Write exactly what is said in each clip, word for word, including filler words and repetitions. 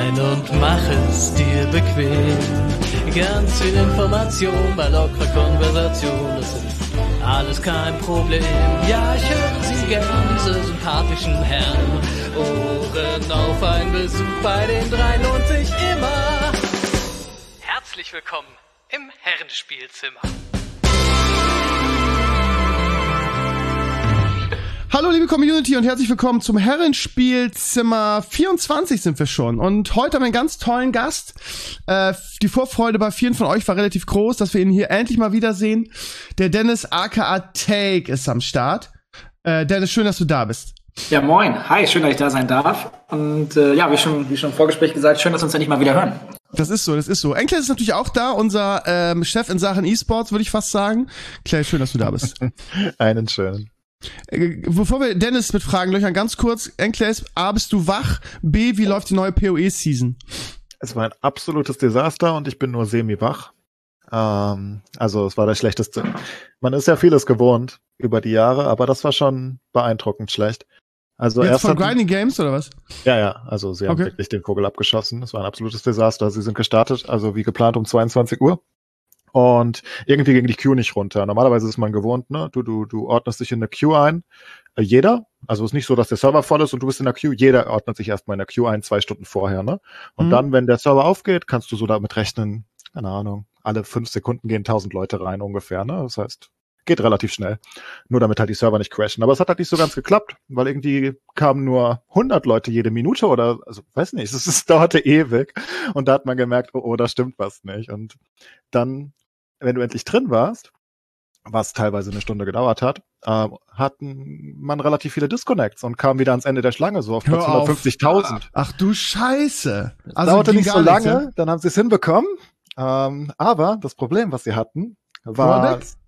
rein und mach es dir bequem. Ganz viel Information bei lockerer Konversation, das ist alles kein Problem. Ja, ich höre Sie gern, diese sympathischen Herren. Ohren auf, ein Besuch bei den dreien lohnt sich immer. Herzlich willkommen im Herrenspielzimmer. Hallo liebe Community und herzlich willkommen zum Herrenspielzimmer vierundzwanzig sind wir schon. Und heute haben wir einen ganz tollen Gast. Äh, die Vorfreude bei vielen von euch war relativ groß, dass wir ihn hier endlich mal wiedersehen. Der Dennis aka Take ist am Start. Äh, Dennis, schön, dass du da bist. Ja, moin. Hi, schön, dass ich da sein darf. Und äh, ja, wie schon, wie schon im Vorgespräch gesagt, schön, dass wir uns endlich mal wieder hören. Das ist so, das ist so. Enkles ist natürlich auch da, unser ähm, Chef in Sachen E-Sports, würde ich fast sagen. Claire, schön, dass du da bist. Einen schönen. Äh, bevor wir Dennis mit Fragen löchern, ganz kurz, Enkles, A, bist du wach? B, wie läuft die neue P O E-Season? Es war ein absolutes Desaster und ich bin nur semi-wach. Ähm, also es war das Schlechteste. Man ist ja vieles gewohnt über die Jahre, aber das war schon beeindruckend schlecht. Also Jetzt erst von hatten, Grinding Games oder was? Ja, ja, also sie haben Okay. wirklich den Vogel abgeschossen. Es war ein absolutes Desaster. Sie sind gestartet, also wie geplant um zweiundzwanzig Uhr. Und irgendwie ging die Queue nicht runter. Normalerweise ist man gewohnt, ne? Du, du, du ordnest dich in eine Queue ein. Äh, jeder. Also es ist nicht so, dass der Server voll ist und du bist in der Queue. Jeder ordnet sich erstmal in der Queue ein, zwei Stunden vorher, ne? Und Mhm. dann, wenn der Server aufgeht, kannst du so damit rechnen, keine Ahnung, alle fünf Sekunden gehen tausend Leute rein ungefähr, ne? Das heißt, geht relativ schnell. Nur damit halt die Server nicht crashen. Aber es hat halt nicht so ganz geklappt, weil irgendwie kamen nur hundert Leute jede Minute oder, also weiß nicht, es, es dauerte ewig. Und da hat man gemerkt, oh, oh, da stimmt was nicht. Und dann, wenn du endlich drin warst, was teilweise eine Stunde gedauert hat, äh, hatten man relativ viele Disconnects und kam wieder ans Ende der Schlange, so auf Hör Platz auf. hundertfünfzigtausend. Ach du Scheiße. Also Dauerte ging nicht gar so nichts, lange, ja? dann haben sie es hinbekommen. Ähm, aber das Problem, was sie hatten, war... Rollbacks?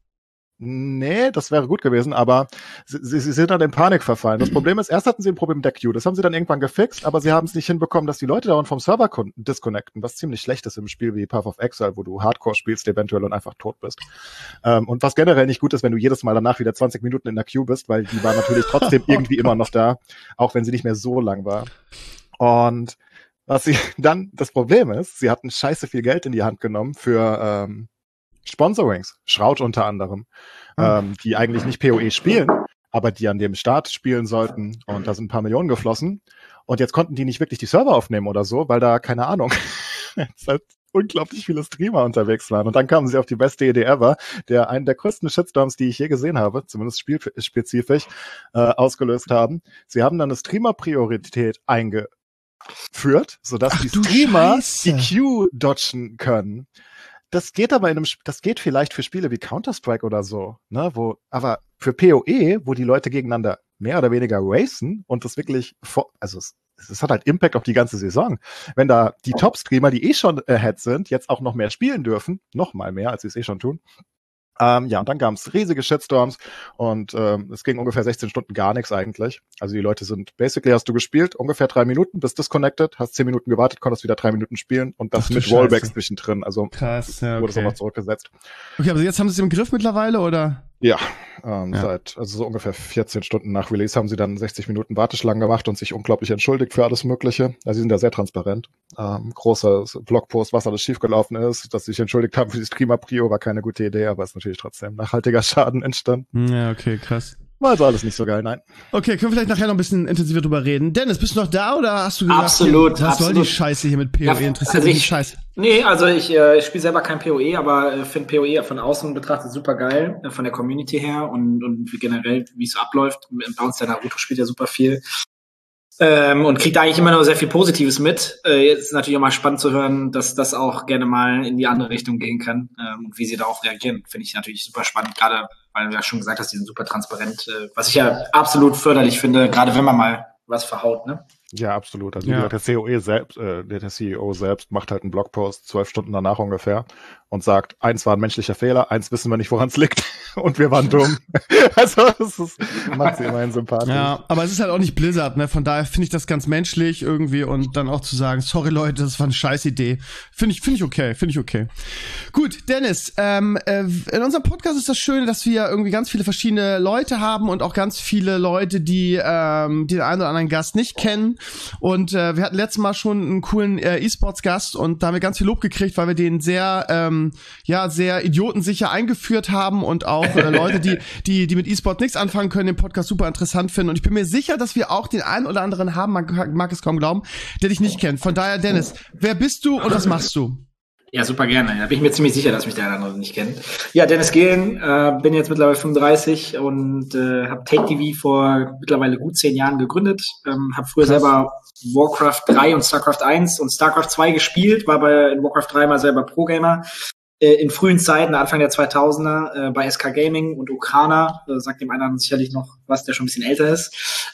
Nee, das wäre gut gewesen, aber sie, sie, sie sind dann in Panik verfallen. Das Problem ist, erst hatten sie ein Problem mit der Queue. Das haben sie dann irgendwann gefixt, aber sie haben es nicht hinbekommen, dass die Leute dauernd vom Server kon- disconnecten, was ziemlich schlecht ist im Spiel wie Path of Exile, wo du Hardcore spielst eventuell und einfach tot bist. Ähm, und was generell nicht gut ist, wenn du jedes Mal danach wieder zwanzig Minuten in der Queue bist, weil die war natürlich trotzdem irgendwie immer noch da, auch wenn sie nicht mehr so lang war. Und was sie dann, das Problem ist, sie hatten scheiße viel Geld in die Hand genommen für ähm, Sponsorings, Shroud unter anderem, Mhm. ähm, die eigentlich nicht P O E spielen, aber die an dem Start spielen sollten. Und da sind ein paar Millionen geflossen. Und jetzt konnten die nicht wirklich die Server aufnehmen oder so, weil da, keine Ahnung, jetzt halt unglaublich viele Streamer unterwegs waren. Und dann kamen sie auf die beste Idee ever, der einen der größten Shitstorms, die ich je gesehen habe, zumindest spielspezifisch, äh, ausgelöst haben. Sie haben dann eine Streamer-Priorität eingeführt, sodass Ach die du Streamer Scheiße. die Queue dodgen können. Das geht aber in einem, Sp- das geht vielleicht für Spiele wie Counter-Strike oder so, ne, wo, aber für P O E, wo die Leute gegeneinander mehr oder weniger racen und das wirklich, vor, also es, es hat halt Impact auf die ganze Saison. Wenn da die Top-Streamer, die eh schon ahead sind, jetzt auch noch mehr spielen dürfen, noch mal mehr, als sie es eh schon tun. Ähm, ja, und dann gab es riesige Shitstorms und ähm, es ging ungefähr sechzehn Stunden gar nichts eigentlich. Also die Leute sind, basically hast du gespielt, ungefähr drei Minuten, bist disconnected, hast zehn Minuten gewartet, konntest wieder drei Minuten spielen und das Ach du mit Scheiße. Rollbacks zwischendrin. Also Krass, ja, wurde es okay. nochmal zurückgesetzt. Okay, aber jetzt haben sie es im Griff mittlerweile, oder? Ja, ähm, Ja. seit, also so ungefähr vierzehn Stunden nach Release haben sie dann sechzig Minuten Warteschlangen gemacht und sich unglaublich entschuldigt für alles Mögliche. Also sie sind da sehr transparent. Ähm, großer Blogpost, was alles schiefgelaufen ist, dass sie sich entschuldigt haben für die Streamer-Prio, war keine gute Idee, aber ist natürlich trotzdem nachhaltiger Schaden entstanden. Ja, okay, krass. War also alles nicht so geil, nein. Okay, können wir vielleicht nachher noch ein bisschen intensiver drüber reden. Dennis, bist du noch da oder hast du gesagt, Absolut, hier, was soll die absolut. Scheiße hier mit P O E? Ja, Interessiert also mich die ich- Scheiße? Nee, also ich, äh, ich spiele selber kein P O E, aber äh, finde P O E von außen betrachtet super geil, äh, von der Community her und, und wie generell, wie es so abläuft. Bei uns der Naruto spielt ja super viel. Ähm, und kriegt eigentlich immer noch sehr viel Positives mit. Äh, jetzt ist natürlich auch mal spannend zu hören, dass das auch gerne mal in die andere Richtung gehen kann ähm, und wie sie darauf reagieren. Finde ich natürlich super spannend, gerade weil du ja schon gesagt hast, die sind super transparent, äh, was ich ja absolut förderlich finde, gerade wenn man mal was verhaut, ne? Ja, absolut. Also wie Ja. gesagt, der C O E selbst, äh, der, der C E O selbst macht halt einen Blogpost zwölf Stunden danach ungefähr und sagt, eins war ein menschlicher Fehler, eins wissen wir nicht, woran es liegt. und wir waren dumm. Also das ist, macht sie immerhin sympathisch. Ja, aber es ist halt auch nicht Blizzard, ne? Von daher finde ich das ganz menschlich irgendwie und dann auch zu sagen, sorry Leute, das war eine scheiß Idee. Finde ich, finde ich okay, finde ich okay. Gut, Dennis, ähm, äh, in unserem Podcast ist das Schöne, dass wir irgendwie ganz viele verschiedene Leute haben und auch ganz viele Leute, die ähm, den einen oder anderen Gast nicht kennen. Und äh, wir hatten letztes Mal schon einen coolen äh, E-Sports-Gast und da haben wir ganz viel Lob gekriegt, weil wir den sehr, ähm, ja, sehr idiotensicher eingeführt haben und auch äh, Leute, die, die, die mit E-Sport nichts anfangen können, den Podcast super interessant finden. Und ich bin mir sicher, dass wir auch den einen oder anderen haben, man mag es kaum glauben, der dich nicht kennt. Von daher, Dennis, wer bist du und was machst du? Ja, super gerne. Da bin ich mir ziemlich sicher, dass mich der andere nicht kennt. Ja, Dennis Gehlen, äh, bin jetzt mittlerweile fünfunddreißig und äh, habe Take T V vor mittlerweile gut zehn Jahren gegründet. Ähm, habe früher Krass. selber Warcraft drei und StarCraft eins und StarCraft zwei gespielt, war bei in Warcraft drei mal selber Pro-Gamer. In frühen Zeiten, Anfang der zweitausender, äh, bei S K Gaming und Ukrana, äh, sagt dem einen sicherlich noch was, der schon ein bisschen älter ist.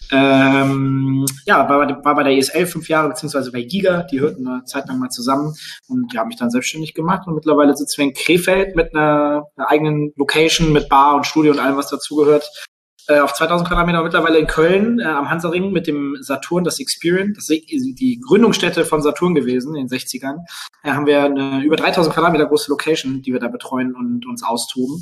Ähm, ja, war, war bei der E S L fünf Jahre, beziehungsweise bei Giga, die hörten eine Zeit lang mal zusammen und die haben mich dann selbstständig gemacht und mittlerweile sitzen wir in Krefeld mit einer, einer eigenen Location, mit Bar und Studio und allem, was dazugehört. Äh, auf zweitausend Quadratmeter mittlerweile in Köln äh, am Hansaring mit dem Saturn, das Experience, das ist die Gründungsstätte von Saturn gewesen in den sechzigern. Da äh, haben wir eine über dreitausend Quadratmeter große Location, die wir da betreuen und uns austoben.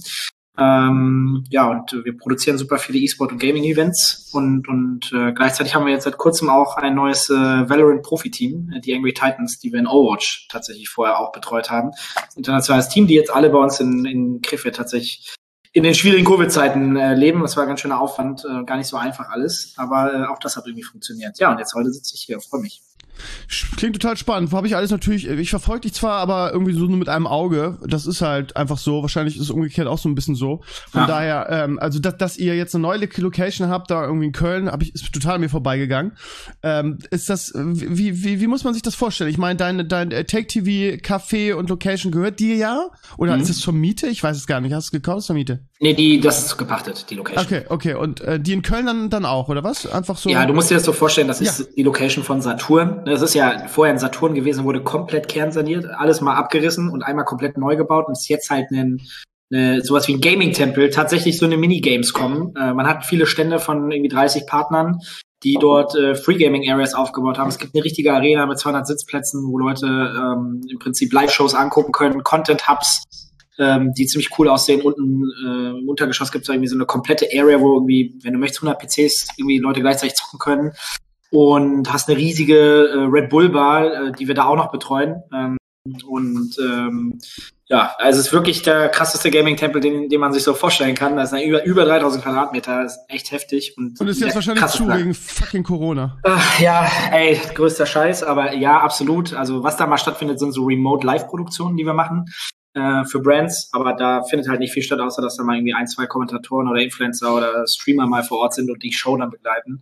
Ähm, ja, und wir produzieren super viele E-Sport- und Gaming-Events und und äh, gleichzeitig haben wir jetzt seit kurzem auch ein neues äh, Valorant-Profi-Team, äh, die Angry Titans, die wir in Overwatch tatsächlich vorher auch betreut haben. Das internationales Team, die jetzt alle bei uns in, in Krefeld tatsächlich in den schwierigen Covid-Zeiten äh, leben. Das war ein ganz schöner Aufwand, äh, gar nicht so einfach alles, aber äh, auch das hat irgendwie funktioniert. Ja, und jetzt heute sitze ich hier, freue mich. Klingt total spannend. Habe ich alles natürlich, ich verfolge dich zwar, aber irgendwie so nur mit einem Auge. Das ist halt einfach so. Wahrscheinlich ist es umgekehrt auch so ein bisschen so. Von ja. daher, ähm, also dass, dass ihr jetzt eine neue Location habt, da irgendwie in Köln, hab ich, ist total an mir vorbeigegangen. Ähm, ist das, wie, wie, wie muss man sich das vorstellen? Ich meine, dein, dein Take-T V, Café und Location gehört dir ja? Oder mhm. ist es zur Miete? Ich weiß es gar nicht. Hast du es gekauft zur Miete? Nee, die, das ist gepachtet, die Location. Okay, okay. Und äh, die in Köln dann, dann auch, oder was? Einfach so? Ja, du musst dir das so vorstellen, das ist ja. die Location von Saturn. Das ist ja vorher ein Saturn gewesen, wurde komplett kernsaniert, alles mal abgerissen und einmal komplett neu gebaut und ist jetzt halt ein, eine, sowas wie ein Gaming-Tempel, tatsächlich so eine Minigames kommen. Äh, man hat viele Stände von irgendwie dreißig Partnern, die dort äh, Free-Gaming-Areas aufgebaut haben. Es gibt eine richtige Arena mit zweihundert Sitzplätzen, wo Leute ähm, im Prinzip Live-Shows angucken können, Content-Hubs, ähm, die ziemlich cool aussehen. Unten äh, im Untergeschoss gibt es irgendwie so eine komplette Area, wo irgendwie, wenn du möchtest, hundert P Cs irgendwie Leute gleichzeitig zocken können. Und hast eine riesige äh, Red Bull Bar, äh, die wir da auch noch betreuen. Ähm, und ähm, ja, also es ist wirklich der krasseste Gaming-Tempel, den, den man sich so vorstellen kann. Das ist eine über, über dreitausend Quadratmeter, das ist echt heftig. Und, und ist jetzt wahrscheinlich zu Plan. Wegen fucking Corona. Ach, ja, ey, größter Scheiß, aber ja, absolut. Also was da mal stattfindet, sind so Remote-Live-Produktionen, die wir machen äh, für Brands. Aber da findet halt nicht viel statt, außer dass da mal irgendwie ein, zwei Kommentatoren oder Influencer oder Streamer mal vor Ort sind und die Show dann begleiten.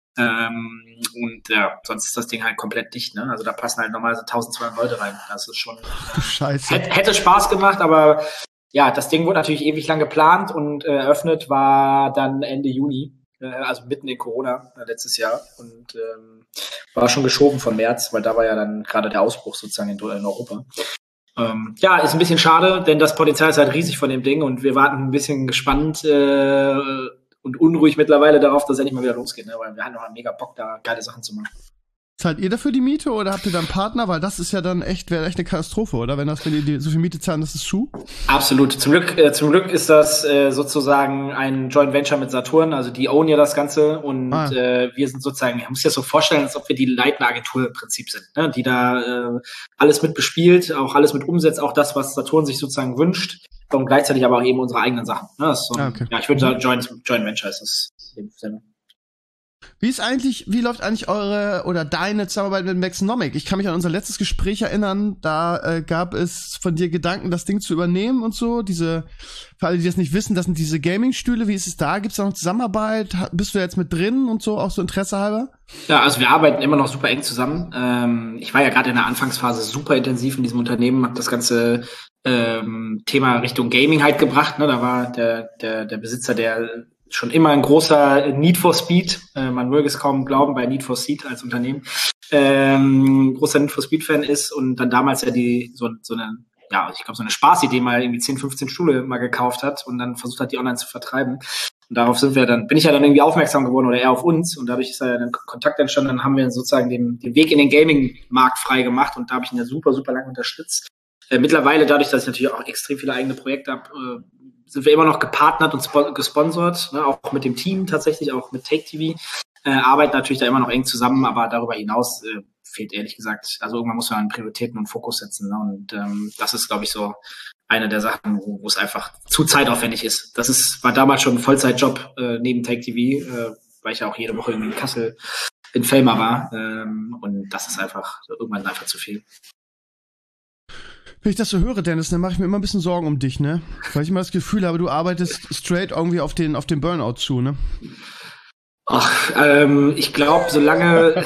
Ähm, und ja, sonst ist das Ding halt komplett dicht, ne? Also da passen halt normalerweise tausendzweihundert Leute rein. Das ist schon. Scheiße. Hätte, hätte Spaß gemacht, aber ja, das Ding wurde natürlich ewig lang geplant und äh, eröffnet war dann Ende Juni, äh, also mitten in Corona äh, letztes Jahr und ähm, war schon geschoben von März, weil da war ja dann gerade der Ausbruch sozusagen in, in Europa. Ähm, ja, ist ein bisschen schade, denn das Potenzial ist halt riesig von dem Ding und wir warten ein bisschen gespannt äh, und unruhig mittlerweile darauf, dass es endlich mal wieder losgeht, ne? Weil wir haben noch einen mega Bock, da geile Sachen zu machen. Zahlt ihr dafür die Miete oder habt ihr da einen Partner? Weil das ist ja dann echt, wäre echt eine Katastrophe, oder? Wenn das, wenn ihr die, so viel Miete zahlen, das ist zu? Absolut. Zum Glück, äh, zum Glück ist das äh, sozusagen ein Joint Venture mit Saturn, also die own ja das Ganze und ah. äh, wir sind sozusagen, man muss sich das so vorstellen, als ob wir die leitende Agentur im Prinzip sind, ne? Die da äh, alles mit bespielt, auch alles mit umsetzt, auch das, was Saturn sich sozusagen wünscht. Und gleichzeitig aber auch eben unsere eigenen Sachen. Ne? Das ist so ein, ah, okay. Ja, ich würde sagen, Joint, Joint Venture ist das in dem Sinne. Wie ist eigentlich, wie läuft eigentlich eure oder deine Zusammenarbeit mit Maxnomic? Ich kann mich an unser letztes Gespräch erinnern, da äh, gab es von dir Gedanken, das Ding zu übernehmen und so. Diese, für alle, die das nicht wissen, das sind diese Gaming-Stühle. Wie ist es da? Gibt es da noch Zusammenarbeit? Bist du jetzt mit drin und so, auch so Interesse halber? Ja, also wir arbeiten immer noch super eng zusammen. Ähm, ich war ja gerade in der Anfangsphase super intensiv in diesem Unternehmen, habe das ganze ähm, Thema Richtung Gaming halt gebracht. Ne? Da war der, der, der Besitzer, der schon immer ein großer Need for Speed, äh, man möge es kaum glauben, bei Need for Speed als Unternehmen, ähm, großer Need for Speed Fan ist und dann damals ja die so, so eine ja, ich glaube, so eine Spaßidee mal irgendwie zehn, fünfzehn Stühle mal gekauft hat und dann versucht hat, die online zu vertreiben. Und darauf sind wir dann, bin ich ja dann irgendwie aufmerksam geworden oder er auf uns und dadurch ist ja dann Kontakt entstanden, dann haben wir sozusagen den, den Weg in den Gaming-Markt frei gemacht und da habe ich ihn ja super, super lange unterstützt. Äh, mittlerweile, dadurch, dass ich natürlich auch extrem viele eigene Projekte habe, äh, sind wir immer noch gepartnert und spo- gesponsert, ne, auch mit dem Team tatsächlich, auch mit Take T V, äh, arbeiten natürlich da immer noch eng zusammen, aber darüber hinaus äh, fehlt ehrlich gesagt, also irgendwann muss man an Prioritäten und Fokus setzen, ne, und ähm, das ist, glaube ich, so eine der Sachen, wo, wo es einfach zu zeitaufwendig ist. Das ist war damals schon ein Vollzeitjob äh, neben Take T V, äh, weil ich ja auch jede Woche in Kassel in Felmer war, ähm, und das ist einfach irgendwann einfach zu viel. Wenn ich das so höre, Dennis, dann mache ich mir immer ein bisschen Sorgen um dich, ne? Weil ich immer das Gefühl habe, du arbeitest straight irgendwie auf den, auf den Burnout zu, ne? Ach, ähm, ich glaube, solange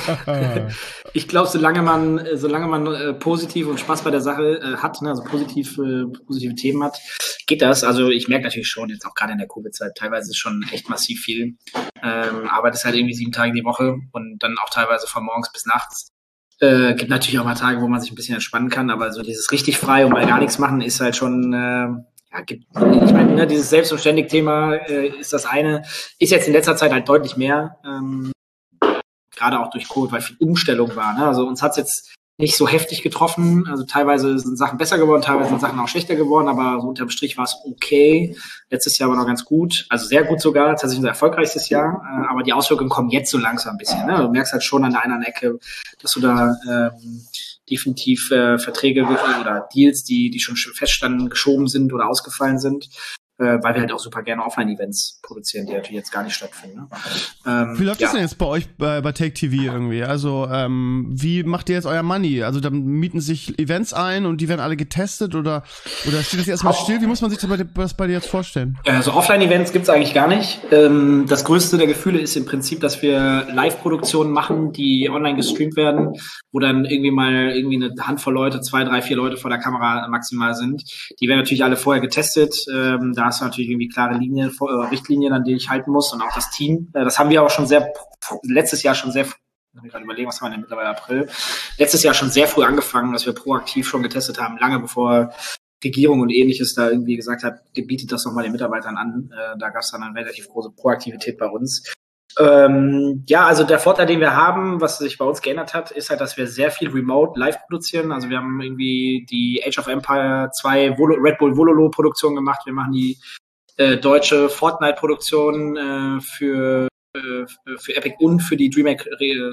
ich glaube, solange man, solange man äh, positiv und Spaß bei der Sache äh, hat, ne, also positiv, äh, positive Themen hat, geht das. Also ich merke natürlich schon, jetzt auch gerade in der Covid-Zeit, teilweise ist schon echt massiv viel. Ähm, arbeitest halt irgendwie sieben Tage die Woche und dann auch teilweise von morgens bis nachts. Äh, gibt natürlich auch mal Tage, wo man sich ein bisschen entspannen kann, aber so dieses richtig frei und mal gar nichts machen ist halt schon, äh, ja, gibt, ich meine, ne, dieses Selbstständig-Thema äh, ist das eine, ist jetzt in letzter Zeit halt deutlich mehr, ähm, gerade auch durch Covid, weil viel Umstellung war, ne? Also uns hat's jetzt nicht so heftig getroffen, also teilweise sind Sachen besser geworden, teilweise sind Sachen auch schlechter geworden, aber so unterm Strich war es okay. Letztes Jahr war noch ganz gut, also sehr gut sogar, tatsächlich unser erfolgreichstes Jahr, äh, aber die Auswirkungen kommen jetzt so langsam ein bisschen, ne? Du merkst halt schon an der einen Ecke, dass du da ähm, definitiv äh, Verträge oder Deals, die die schon feststanden, geschoben sind oder ausgefallen sind, äh, weil wir halt auch super gerne Offline-Events produzieren, die natürlich jetzt gar nicht stattfinden. Ne? Ähm, wie läuft ja. das denn jetzt bei euch bei, bei Take T V irgendwie? Also ähm, wie macht ihr jetzt euer Money? Also dann mieten sich Events ein und die werden alle getestet oder oder steht das erstmal still? Wie muss man sich das bei, das bei dir jetzt vorstellen? Also Offline-Events gibt's eigentlich gar nicht. Ähm, das größte der Gefühle ist im Prinzip, dass wir Live-Produktionen machen, die online gestreamt werden, wo dann irgendwie mal irgendwie eine Handvoll Leute, zwei, drei, vier Leute vor der Kamera maximal sind. Die werden natürlich alle vorher getestet. Ähm, da hast du natürlich irgendwie klare Linien, äh, Richtlinien, an die ich halten muss und auch das Team. Äh, das haben wir auch schon sehr, letztes Jahr schon sehr, ich muss gerade überlegen, was haben wir denn mittlerweile April? Letztes Jahr schon sehr früh angefangen, dass wir proaktiv schon getestet haben, lange bevor Regierung und Ähnliches da irgendwie gesagt hat, gebietet das nochmal den Mitarbeitern an. Äh, da gab es dann eine relativ große Proaktivität bei uns. Ähm, ja, also der Vorteil, den wir haben, was sich bei uns geändert hat, ist halt, dass wir sehr viel Remote live produzieren. Also wir haben irgendwie die Age of Empire zwei Volo, Red Bull Vololo Produktion gemacht. Wir machen die äh, deutsche Fortnite Produktion äh, für, äh, für Epic und für die DreamHack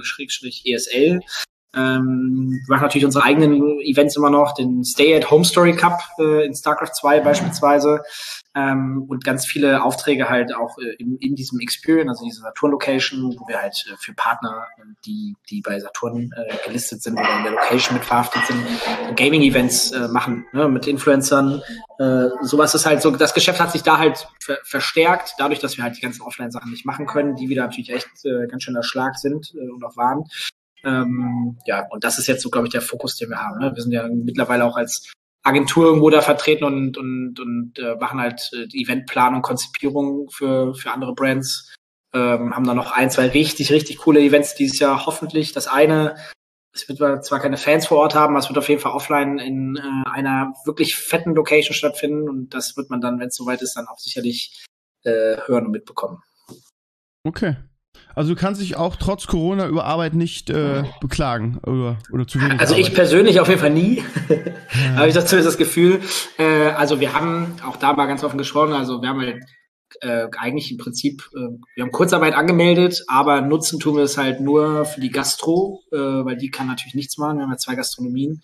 E S L. Ähm, wir machen natürlich unsere eigenen Events immer noch, den Stay-at-Home Story Cup äh, in StarCraft zwei beispielsweise, ähm, und ganz viele Aufträge halt auch äh, in, in diesem Experience, also diese Saturn-Location, wo wir halt äh, für Partner, die die bei Saturn äh, gelistet sind oder in der Location mit verhaftet sind, Gaming-Events äh, machen, ne, mit Influencern. Äh, sowas ist halt so, das Geschäft hat sich da halt ver- verstärkt, dadurch, dass wir halt die ganzen Offline-Sachen nicht machen können, die wieder natürlich echt äh, ganz schön der Schlag sind äh, und auch waren. Ähm, ja, und das ist jetzt so, glaube ich, der Fokus, den wir haben. Ne? Wir sind ja mittlerweile auch als Agentur irgendwo da vertreten und und und äh, machen halt äh, die Eventplanung, Konzipierung für für andere Brands. Ähm, haben da noch ein, zwei richtig, richtig coole Events dieses Jahr, hoffentlich. Das eine, es wird zwar keine Fans vor Ort haben, aber es wird auf jeden Fall offline in äh, einer wirklich fetten Location stattfinden und das wird man dann, wenn es soweit ist, dann auch sicherlich äh, hören und mitbekommen. Okay. Also du kannst dich auch trotz Corona über Arbeit nicht äh, beklagen oder, oder zu wenig Also Arbeit. ich persönlich auf jeden Fall nie, ja. Habe ich das zumindest das Gefühl. Äh, also wir haben auch da mal ganz offen gesprochen, also wir haben halt äh, eigentlich im Prinzip, äh, wir haben Kurzarbeit angemeldet, aber nutzen tun wir es halt nur für die Gastro, äh, weil die kann natürlich nichts machen, wir haben ja zwei Gastronomien.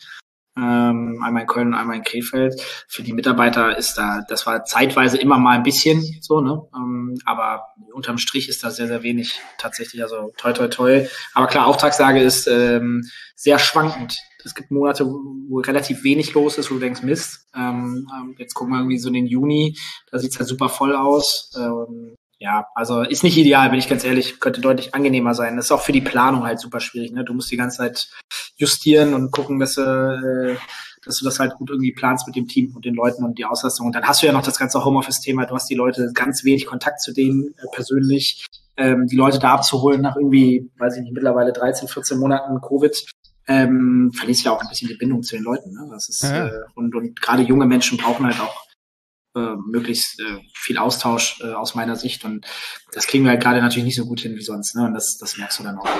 Ähm, einmal in Köln und einmal in Krefeld. Für die Mitarbeiter ist da, das war zeitweise immer mal ein bisschen so, ne? Ähm, aber unterm Strich ist da sehr, sehr wenig tatsächlich, also toi, toi, toi. Aber klar, Auftragslage ist ähm, sehr schwankend. Es gibt Monate, wo relativ wenig los ist, wo du denkst, Mist. Ähm, jetzt gucken wir irgendwie so in den Juni, da sieht's halt super voll aus. Ähm, Ja, also ist nicht ideal, bin ich ganz ehrlich, könnte deutlich angenehmer sein. Das ist auch für die Planung halt super schwierig, ne? Du musst die ganze Zeit justieren und gucken, dass, äh, dass du das halt gut irgendwie planst mit dem Team und den Leuten und die Auslastung. Und dann hast du ja noch das ganze Homeoffice-Thema, du hast die Leute ganz wenig Kontakt zu denen äh, persönlich. Ähm, die Leute da abzuholen nach irgendwie, weiß ich nicht, mittlerweile dreizehn, vierzehn Monaten Covid, ähm, verlierst ja auch ein bisschen die Bindung zu den Leuten. Ne? Das ist, ja. äh, und, und gerade junge Menschen brauchen halt auch äh, möglichst äh, viel Austausch äh, aus meiner Sicht. Und das kriegen wir halt gerade natürlich nicht so gut hin wie sonst. Ne? Und das, das merkst du dann auch.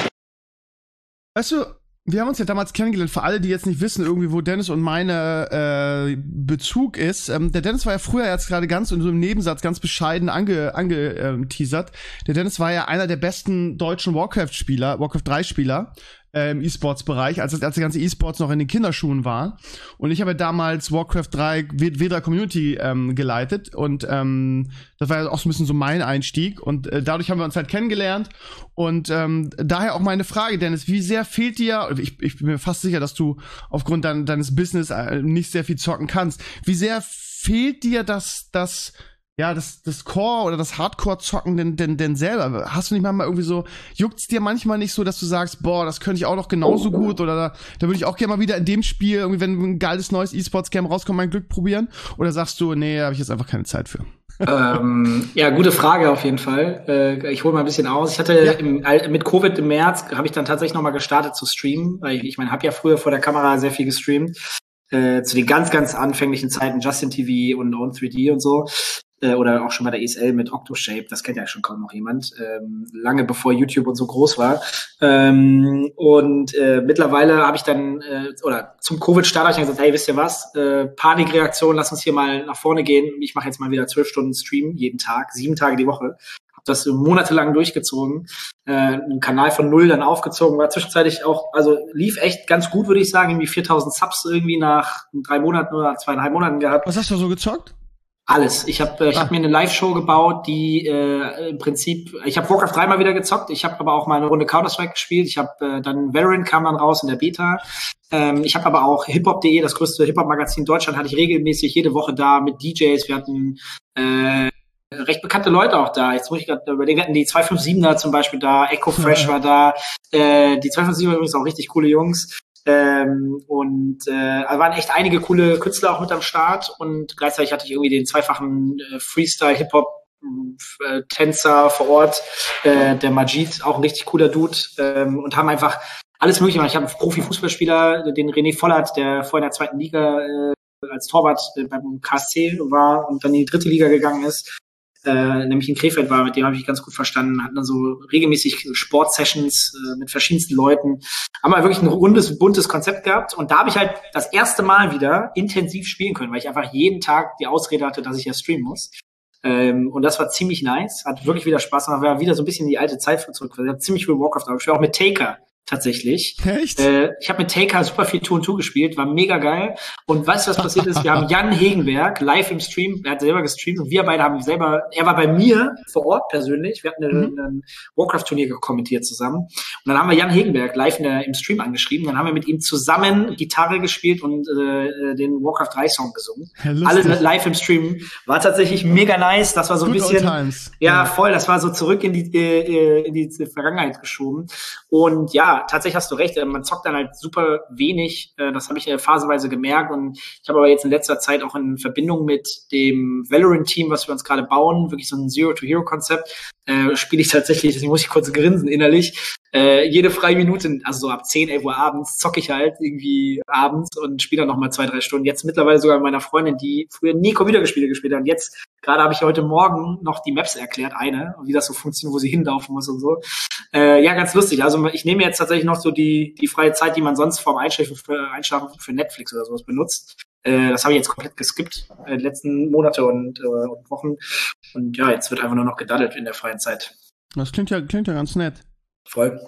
Weißt du, wir haben uns ja damals kennengelernt, für alle, die jetzt nicht wissen, irgendwie, wo Dennis und meine äh, Bezug ist. Ähm, der Dennis war ja früher jetzt gerade ganz in so einem Nebensatz ganz bescheiden ange, angeteasert. Der Dennis war ja einer der besten deutschen Warcraft-Spieler, Warcraft drei Spieler äh, im E-Sports-Bereich, als, als der ganze E-Sports noch in den Kinderschuhen war. Und ich habe ja damals Warcraft drei W drei Community ähm, geleitet und ähm, das war ja auch so ein bisschen so mein Einstieg und äh, dadurch haben wir uns halt kennengelernt und ähm, daher auch meine Frage, Dennis, wie sehr fehlt dir, ich, ich bin mir fast sicher, dass du aufgrund dein, deines Business äh, nicht sehr viel zocken kannst, wie sehr fehlt dir das, das ja, das, das Core oder das Hardcore-Zocken denn, denn, denn selber? Hast du nicht mal irgendwie so, juckt's dir manchmal nicht so, dass du sagst, boah, das könnte ich auch noch genauso gut oder da, da würde ich auch gerne mal wieder in dem Spiel, irgendwie, wenn ein geiles neues E-Sports-Game rauskommt, mein Glück probieren? Oder sagst du, nee, da habe ich jetzt einfach keine Zeit für? ähm, ja, gute Frage auf jeden Fall. Äh, ich hole mal ein bisschen aus. Ich hatte ja. im, mit Covid im März, habe ich dann tatsächlich noch mal gestartet zu streamen, weil ich, ich meine, habe ja früher vor der Kamera sehr viel gestreamt. Äh, zu den ganz, ganz anfänglichen Zeiten Justin T V und Own drei D und so. Äh, oder auch schon bei der E S L mit Octoshape, das kennt ja schon kaum noch jemand, ähm, lange bevor YouTube und so groß war. Ähm, und äh, mittlerweile habe ich dann, äh, oder zum Covid-Start habe ich dann gesagt, hey, wisst ihr was, äh, Panikreaktion, lass uns hier mal nach vorne gehen. Ich mache jetzt mal wieder zwölf Stunden Stream jeden Tag, sieben Tage die Woche. Habe das monatelang durchgezogen, äh, einen Kanal von null dann aufgezogen, war zwischenzeitlich auch, also lief echt ganz gut, würde ich sagen, irgendwie viertausend Subs irgendwie nach drei Monaten oder zweieinhalb Monaten gehabt. Was hast du so gezockt? Alles. Ich habe ich ah. hab mir eine Live-Show gebaut, die äh, im Prinzip, ich habe Warcraft drei mal wieder gezockt, ich habe aber auch mal eine Runde Counter-Strike gespielt, ich habe äh, dann Valorant kam dann raus in der Beta, ähm, ich habe aber auch hiphop punkt de, das größte Hip-Hop-Magazin Deutschland, hatte ich regelmäßig jede Woche da mit D Js, wir hatten äh, recht bekannte Leute auch da, jetzt muss ich gerade überlegen, wir hatten die zwei fünf siebener zum Beispiel da, Echo Fresh ja. war da, äh, die zwei fünf siebener übrigens auch richtig coole Jungs. Ähm, und äh, waren echt einige coole Künstler auch mit am Start und gleichzeitig hatte ich irgendwie den zweifachen äh, Freestyle-Hip-Hop-Tänzer vor Ort, äh, der Majid, auch ein richtig cooler Dude, ähm, und haben einfach alles mögliche gemacht. Ich habe einen Profi-Fußballspieler, den René Vollert, der vorher in der zweiten Liga äh, als Torwart äh, beim K S C war und dann in die dritte Liga gegangen ist. Äh, nämlich in Krefeld war, mit dem habe ich ganz gut verstanden, hatten dann so regelmäßig Sportsessions äh, mit verschiedensten Leuten, haben wir wirklich ein rundes, buntes Konzept gehabt und da habe ich halt das erste Mal wieder intensiv spielen können, weil ich einfach jeden Tag die Ausrede hatte, dass ich ja streamen muss. Ähm, und das war ziemlich nice, hat wirklich wieder Spaß gemacht, war wieder so ein bisschen in die alte Zeit zurück. Ich habe ziemlich viel Warcraft gespielt, auch mit Taker tatsächlich. Echt? Äh, ich habe mit Taker super viel Tour und Tour gespielt, war mega geil. Und weißt du, was passiert ist? Wir haben Jan Hegenberg live im Stream, er hat selber gestreamt und wir beide haben selber, er war bei mir vor Ort persönlich, wir hatten eine, mhm. ein Warcraft-Turnier kommentiert zusammen. Und dann haben wir Jan Hegenberg live in der, im Stream angeschrieben, dann haben wir mit ihm zusammen Gitarre gespielt und äh, den Warcraft drei Song gesungen. Ja, alles live im Stream. War tatsächlich mega nice, das war so ein Good bisschen, ja, ja voll, das war so zurück in die, äh, in die Vergangenheit geschoben. Und ja, tatsächlich hast du recht, man zockt dann halt super wenig, das habe ich phasenweise gemerkt und ich habe aber jetzt in letzter Zeit auch in Verbindung mit dem Valorant-Team, was wir uns gerade bauen, wirklich so ein Zero-to-Hero-Konzept, äh, spiele ich tatsächlich, deswegen muss ich kurz grinsen innerlich, äh, jede freie Minute, also so ab zehn, elf Uhr abends, zocke ich halt irgendwie abends und spiele dann nochmal zwei, drei Stunden. Jetzt mittlerweile sogar mit meiner Freundin, die früher nie Computerspiele gespielt hat und jetzt gerade habe ich heute Morgen noch die Maps erklärt, eine, wie das so funktioniert, wo sie hinlaufen muss und so. Äh, ja, ganz lustig. Also ich nehme jetzt tatsächlich noch so die die freie Zeit, die man sonst vorm Einschlafen für, Einschlafen für Netflix oder sowas benutzt. Äh, das habe ich jetzt komplett geskippt, äh, die letzten Monate und, äh, und Wochen. Und ja, jetzt wird einfach nur noch gedaddelt in der freien Zeit. Das klingt ja, klingt ja ganz nett. Voll.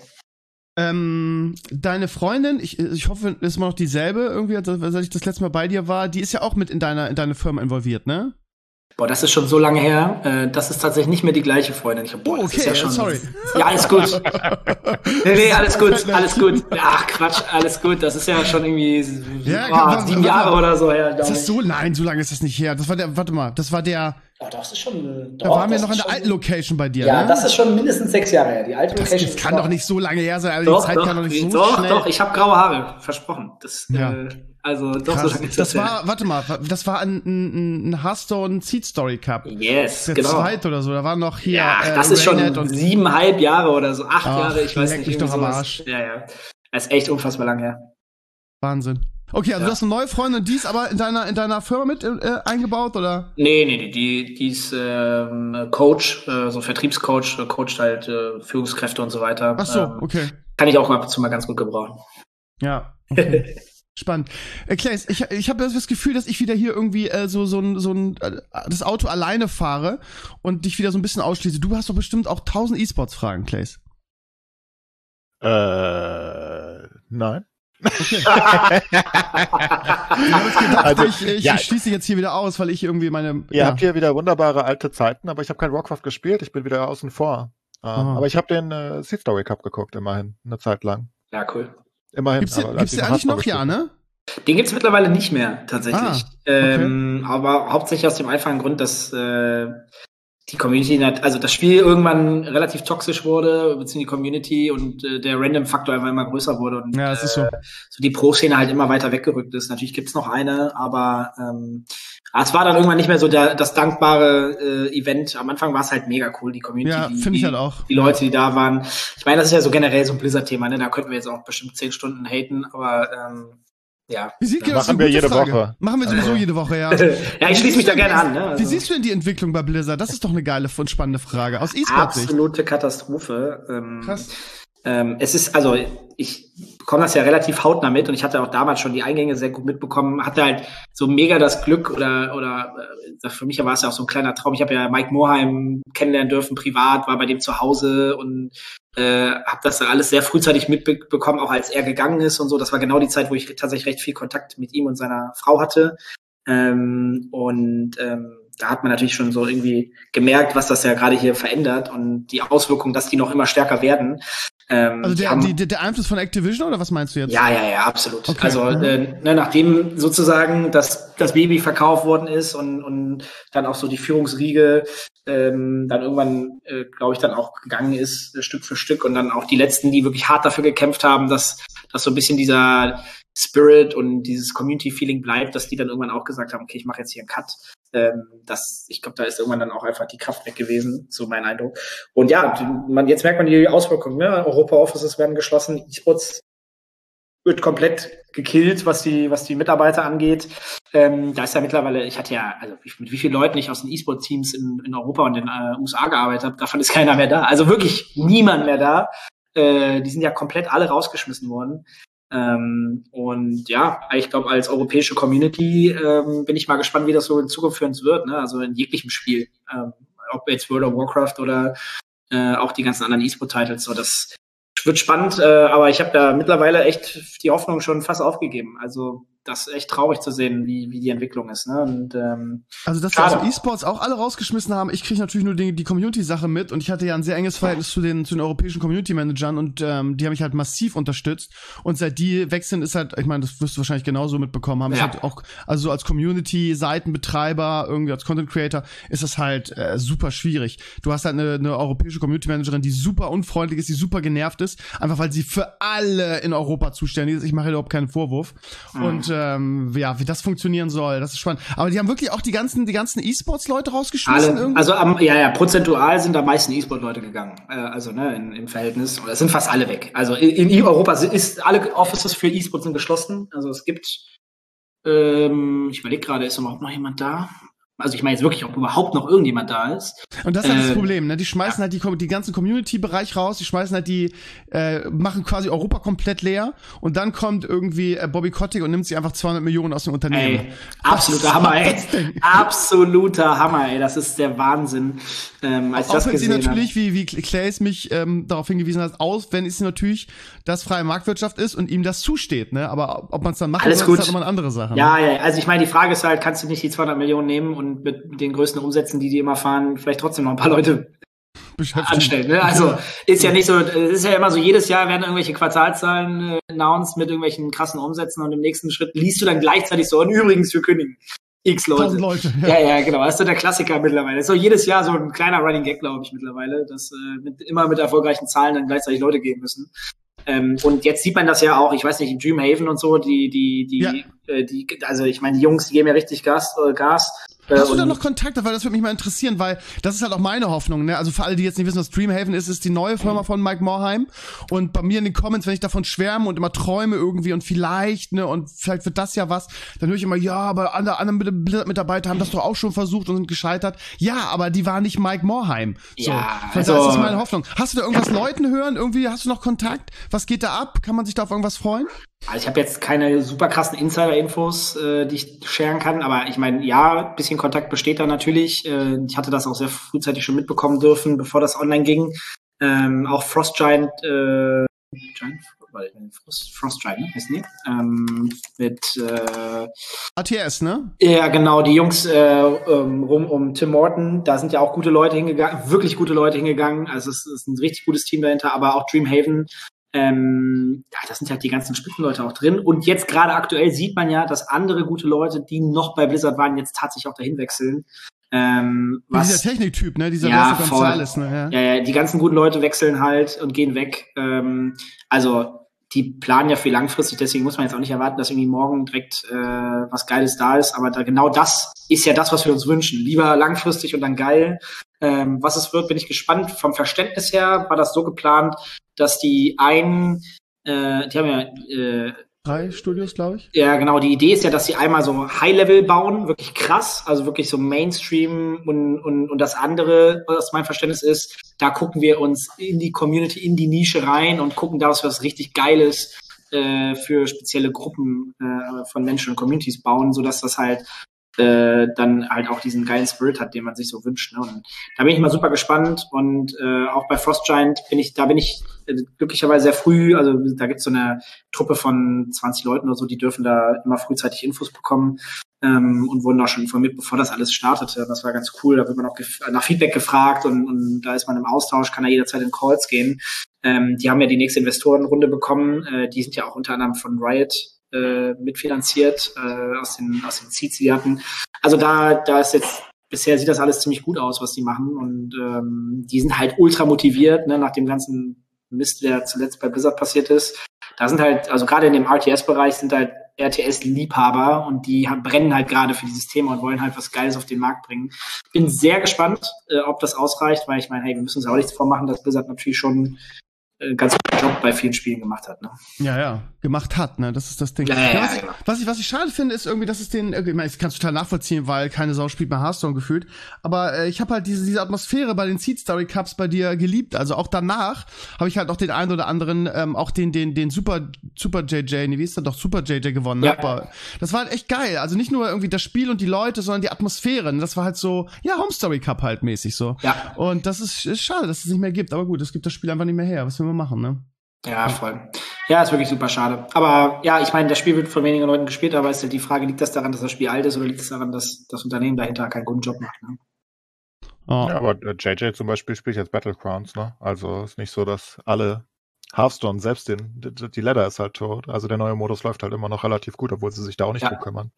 Ähm, deine Freundin, ich, ich hoffe, ist immer noch dieselbe irgendwie, als ich das letzte Mal bei dir war, die ist ja auch mit in deiner in deine Firma involviert, ne? Boah, das ist schon so lange her. Äh, das ist tatsächlich nicht mehr die gleiche Freundin. Ich hab, boah, oh, das okay, ist ja schon, sorry. Ja, alles gut. Nee, nee, alles gut, alles gut. Ach, Quatsch, alles gut. Das ist ja schon irgendwie ja, oh, warte, sieben warte, Jahre oder so her. Das ist so, nein, so lange ist das nicht her. Das war der, warte mal, das war der... Ja, das ist schon... Da waren wir noch in der alten Location bei dir, ja, ne? das ist schon mindestens sechs Jahre her. Die alte das, Location... Das kann doch nicht so lange her sein, aber doch, die Zeit doch, kann doch nicht so doch, schnell... Doch, doch, ich habe graue Haare, versprochen. Das, ja. äh, also, doch, krass. so lange ist das, das war, warte mal, das war ein, ein, ein Hearthstone Seed Story Cup. Yes, der genau. Zweit oder so, da waren noch hier... Ja, äh, das ist Raynet schon siebeneinhalb Jahre oder so, acht Ach, Jahre, ich weiß leck nicht. mich doch am sowas. Arsch. Ja, ja. Das ist echt unfassbar lang her. Wahnsinn. Okay, also Ja. du hast eine neue Freundin, die ist aber in deiner, in deiner Firma mit äh, eingebaut, oder? Nee, nee, nee, die, die ist ähm, Coach, äh, so Vertriebscoach, äh, coacht halt äh, Führungskräfte und so weiter. Ach so, ähm, okay. Kann ich auch ab und zu mal ganz gut gebrauchen. Ja, okay. Spannend. Äh, Claes, ich, ich habe das Gefühl, dass ich wieder hier irgendwie äh, so, so ein, so ein, äh, das Auto alleine fahre und dich wieder so ein bisschen ausschließe. Du hast doch bestimmt auch tausend E-Sports-Fragen, Claes. Äh, nein. Okay. Ich habe jetzt gedacht, Also, ich, ich, ja. ich schließe jetzt hier wieder aus, weil ich irgendwie meine... Ihr ja. habt hier wieder wunderbare alte Zeiten, aber ich habe kein Warcraft gespielt, ich bin wieder außen vor. Ähm, Ah. Aber ich habe den äh, Seed Story Cup geguckt, immerhin, eine Zeit lang. Ja, cool. Immerhin. Gibt's den, aber als gibt's ich den noch eigentlich noch? Hardcore Ja, gespielt ne? Den gibt's mittlerweile nicht mehr, tatsächlich. Ah, okay. ähm, aber hauptsächlich aus dem einfachen Grund, dass äh, die Community, also das Spiel irgendwann relativ toxisch wurde, beziehungsweise die Community und äh, der Random-Faktor einfach immer größer wurde und Ja, das ist so. äh, so die Pro-Szene halt immer weiter weggerückt ist. Natürlich gibt's noch eine, aber ähm, es war dann irgendwann nicht mehr so der, das dankbare äh, Event. Am Anfang war es halt mega cool, die Community, Ja, die, finde ich die, halt auch. die Leute, die da waren. Ich meine, das ist ja so generell so ein Blizzard-Thema, ne? Da könnten wir jetzt auch bestimmt zehn Stunden haten, aber ähm, ja. Wie sieht Ja, das ist eine machen wir gute jede Frage. Woche. Machen wir sowieso Also. jede Woche, ja. Ja, ich schließe mich da gerne an. Ne? Wie Also, siehst du denn die Entwicklung bei Blizzard? Das ist doch eine geile und spannende Frage. Aus E-Sport-Sicht. absolute Katastrophe. Ähm, Krass. Ähm, es ist, also ich bekomme das ja relativ hautnah mit und ich hatte auch damals schon die Eingänge sehr gut mitbekommen, hatte halt so mega das Glück oder oder äh, für mich war es ja auch so ein kleiner Traum. Ich habe ja Mike Morheim kennenlernen dürfen privat, war bei dem zu Hause und äh, habe das dann alles sehr frühzeitig mitbekommen, auch als er gegangen ist und so. Das war genau die Zeit, wo ich tatsächlich recht viel Kontakt mit ihm und seiner Frau hatte. Ähm, und ähm, da hat man natürlich schon so irgendwie gemerkt, was das ja gerade hier verändert und die Auswirkungen, dass die noch immer stärker werden. Ähm, Also der, haben, die, der Einfluss von Activision oder was meinst du jetzt? ja, ja, ja, absolut. Okay. Also Mhm. äh, ne, nachdem sozusagen das, das Baby verkauft worden ist und, und dann auch so die Führungsriege ähm, dann irgendwann, äh, glaube ich, dann auch gegangen ist, äh, Stück für Stück und dann auch die Letzten, die wirklich hart dafür gekämpft haben, dass, dass so ein bisschen dieser Spirit und dieses Community-Feeling bleibt, dass die dann irgendwann auch gesagt haben, okay, ich mache jetzt hier einen Cut. Ähm, das, ich glaube, da ist irgendwann dann auch einfach die Kraft weg gewesen, so mein Eindruck. Und ja, die, man, jetzt merkt man die Auswirkungen, ne? Europa-Offices werden geschlossen, E-Sports wird komplett gekillt, was die, was die Mitarbeiter angeht. Ähm, da ist ja mittlerweile, ich hatte ja, also mit wie vielen Leuten ich aus den E-Sport-Teams in, in Europa und in äh, U S A gearbeitet habe, davon ist keiner mehr da. Also wirklich niemand mehr da. Äh, die sind ja komplett alle rausgeschmissen worden. Ähm, und ja, ich glaube, als europäische Community ähm, bin ich mal gespannt, wie das so in Zukunft für uns wird, ne? Also in jeglichem Spiel, ähm, ob jetzt World of Warcraft oder äh, auch die ganzen anderen E-Sport-Titles. So, das wird spannend, äh, aber ich habe da mittlerweile echt die Hoffnung schon fast aufgegeben. Also das ist echt traurig zu sehen, wie wie die Entwicklung ist. Ne? Und ähm, Also, dass die schade. also E-Sports auch alle rausgeschmissen haben, ich kriege natürlich nur die, die Community-Sache mit und ich hatte ja ein sehr enges Verhältnis zu den, zu den europäischen Community-Managern und ähm, die haben mich halt massiv unterstützt und seit die weg sind, ist halt, ich meine, das wirst du wahrscheinlich genauso mitbekommen haben, Ja. ist halt auch, also so als Community-Seitenbetreiber, irgendwie als Content-Creator, ist das halt äh, super schwierig. Du hast halt eine, eine europäische Community-Managerin, die super unfreundlich ist, die super genervt ist, einfach weil sie für alle in Europa zuständig ist. Ich mache überhaupt keinen Vorwurf. Mhm. Und ähm, ja, wie das funktionieren soll, das ist spannend. Aber die haben wirklich auch die ganzen, die ganzen E-Sports-Leute rausgeschmissen alle, irgendwie? also am, ja, ja, prozentual sind am meisten E-Sport-Leute gegangen. Äh, also ne, in, im Verhältnis. Oder es sind fast alle weg. Also in, in Europa sind, ist alle Offices für E-Sport sind geschlossen. Also es gibt, ähm, ich überlege gerade, ist überhaupt noch jemand da? Also ich meine jetzt wirklich, ob überhaupt noch irgendjemand da ist. Und das ist halt das Ähm, Problem, ne? Die schmeißen halt die, die ganzen Community-Bereich raus, die schmeißen halt die, äh, machen quasi Europa komplett leer und dann kommt irgendwie äh, Bobby Kotick und nimmt sich einfach zweihundert Millionen aus dem Unternehmen. Ey, absoluter Hammer, ey. Absoluter Hammer, ey. Das ist der Wahnsinn. Ähm, als ich Auch das wenn sie gesehen natürlich, wie, wie Claes mich ähm, darauf hingewiesen hat, aus, wenn es natürlich das freie Marktwirtschaft ist und ihm das zusteht, ne? Aber ob man es dann machen Alles soll, gut. ist halt immer eine andere Sache. Ne? Ja, ja, also ich meine, die Frage ist halt, kannst du nicht die zweihundert Millionen nehmen und mit den größten Umsätzen, die die immer fahren, vielleicht trotzdem noch ein paar Leute Beschäftigt. anstellen, ne? Also ist ja nicht so, es ist ja immer so, jedes Jahr werden irgendwelche Quartalszahlen äh, announced mit irgendwelchen krassen Umsätzen und im nächsten Schritt liest du dann gleichzeitig so, und übrigens, wir kündigen X Leute. Tausend Leute. Ja. Ja, ja, genau. Das ist so der Klassiker mittlerweile. Das ist so jedes Jahr so ein kleiner Running Gag, glaube ich, mittlerweile, dass äh, mit, immer mit erfolgreichen Zahlen dann gleichzeitig Leute gehen müssen. Ähm, und jetzt sieht man das ja auch, ich weiß nicht, im Dreamhaven und so, die, die, die, Ja. äh, die, also ich meine, die Jungs, die geben ja richtig Gas, äh, Gas. Hast du da noch Kontakte? Weil das würde mich mal interessieren, weil das ist halt auch meine Hoffnung, ne? Also für alle, die jetzt nicht wissen, was Dreamhaven ist, ist die neue Firma von Mike Morhaime. Und bei mir in den Comments, wenn ich davon schwärme und immer träume irgendwie und vielleicht, ne, und vielleicht wird das ja was, dann höre ich immer, ja, aber alle anderen Blizzard-Mitarbeiter haben das doch auch schon versucht und sind gescheitert. Ja, aber die waren nicht Mike Morhaime. So, ja, also, das ist meine Hoffnung. Hast du da irgendwas Leuten hören? Irgendwie, hast du noch Kontakt? Was geht da ab? Kann man sich da auf irgendwas freuen? Also ich habe jetzt keine super krassen Insider-Infos, äh, die ich sharen kann, aber ich meine, ja, ein bisschen Kontakt besteht da natürlich. Äh, ich hatte das auch sehr frühzeitig schon mitbekommen dürfen, bevor das online ging. Ähm, auch Frost Giant, äh, Giant, Frost, Frost Giant, ne? Heißt die? Ähm, mit äh, A T S, ne? Ja, genau, die Jungs äh, um, rum um Tim Morton, da sind ja auch gute Leute hingegangen, wirklich gute Leute hingegangen. Also es ist ein richtig gutes Team dahinter, aber auch Dreamhaven. Ähm, ja, da sind halt die ganzen Spitzenleute auch drin. Und jetzt gerade aktuell sieht man ja, dass andere gute Leute, die noch bei Blizzard waren, jetzt tatsächlich auch dahin wechseln. Ähm, was, dieser Techniktyp, ne? Dieser ja, Rosso Gonzalez, ne? Ja. Ja, ja, die ganzen guten Leute wechseln halt und gehen weg. Ähm, also die planen ja viel langfristig, deswegen muss man jetzt auch nicht erwarten, dass irgendwie morgen direkt äh, was Geiles da ist. Aber da, genau das ist ja das, was wir uns wünschen. Lieber langfristig und dann geil. Ähm, was es wird, bin ich gespannt. Vom Verständnis her war das so geplant, dass die einen, äh, die haben ja äh, drei Studios, glaube ich. Ja, genau. Die Idee ist ja, dass sie einmal so High-Level bauen, wirklich krass, also wirklich so Mainstream und, und, und das andere, was mein Verständnis ist, da gucken wir uns in die Community, in die Nische rein und gucken da, was wir was richtig Geiles äh, für spezielle Gruppen äh, von Menschen und Communities bauen, sodass das halt äh, dann halt auch diesen geilen Spirit hat, den man sich so wünscht. Ne? Und da bin ich mal super gespannt und äh, auch bei Frost Giant bin ich, da bin ich äh, glücklicherweise sehr früh, also da gibt's so eine Truppe von zwanzig Leuten oder so, die dürfen da immer frühzeitig Infos bekommen ähm, und wurden auch schon informiert, bevor das alles startete. Das war ganz cool, da wird man auch gef- nach Feedback gefragt und, und da ist man im Austausch, kann da jederzeit in Calls gehen. Ähm, die haben ja die nächste Investorenrunde bekommen, äh, die sind ja auch unter anderem von Riot äh, mitfinanziert, äh, aus den, aus den Seeds, die die hatten. Also da, da ist jetzt, bisher sieht das alles ziemlich gut aus, was die machen und ähm, die sind halt ultra motiviert, ne, nach dem ganzen Mist, der zuletzt bei Blizzard passiert ist. Da sind halt, also gerade in dem R T S-Bereich sind halt R T S-Liebhaber und die haben, brennen halt gerade für dieses Thema und wollen halt was Geiles auf den Markt bringen. Bin sehr gespannt, äh, ob das ausreicht, weil ich meine, hey, wir müssen uns auch nichts vormachen, dass Blizzard natürlich schon einen ganz guten Job bei vielen Spielen gemacht hat, ne? Ja, ja, gemacht hat, ne? Das ist das Ding. Ja, ja, ja, was, ja, ich, genau. was ich, was ich schade finde, ist irgendwie, dass es den, ich meine, ich kann es total nachvollziehen, weil keine Sau spielt mehr Hearthstone gefühlt. Aber äh, ich habe halt diese, diese Atmosphäre bei den Seed Story Cups bei dir geliebt. Also auch danach habe ich halt auch den einen oder anderen, ähm, auch den, den, den Super, Super J J, nee, wie ist das doch, Super J J gewonnen. Ja. Ne? Aber das war halt echt geil. Also nicht nur irgendwie das Spiel und die Leute, sondern die Atmosphäre. Das war halt so, ja, Home Story Cup halt mäßig so. Ja. Und das ist, ist schade, dass es nicht mehr gibt. Aber gut, es gibt das Spiel einfach nicht mehr her. Was will man machen, ne? Ja, voll. Ja, ist wirklich super schade. Aber ja, ich meine, das Spiel wird von wenigen Leuten gespielt, aber ist halt die Frage, liegt das daran, dass das Spiel alt ist oder liegt es daran, dass das Unternehmen dahinter keinen guten Job macht? Ne? Oh. Ja, aber äh, J J zum Beispiel spielt jetzt Battlegrounds, ne? Also ist nicht so, dass alle Hearthstone, selbst den, die, die Ladder ist halt tot. Also der neue Modus läuft halt immer noch relativ gut, obwohl sie sich da auch nicht Ja. drum kümmern.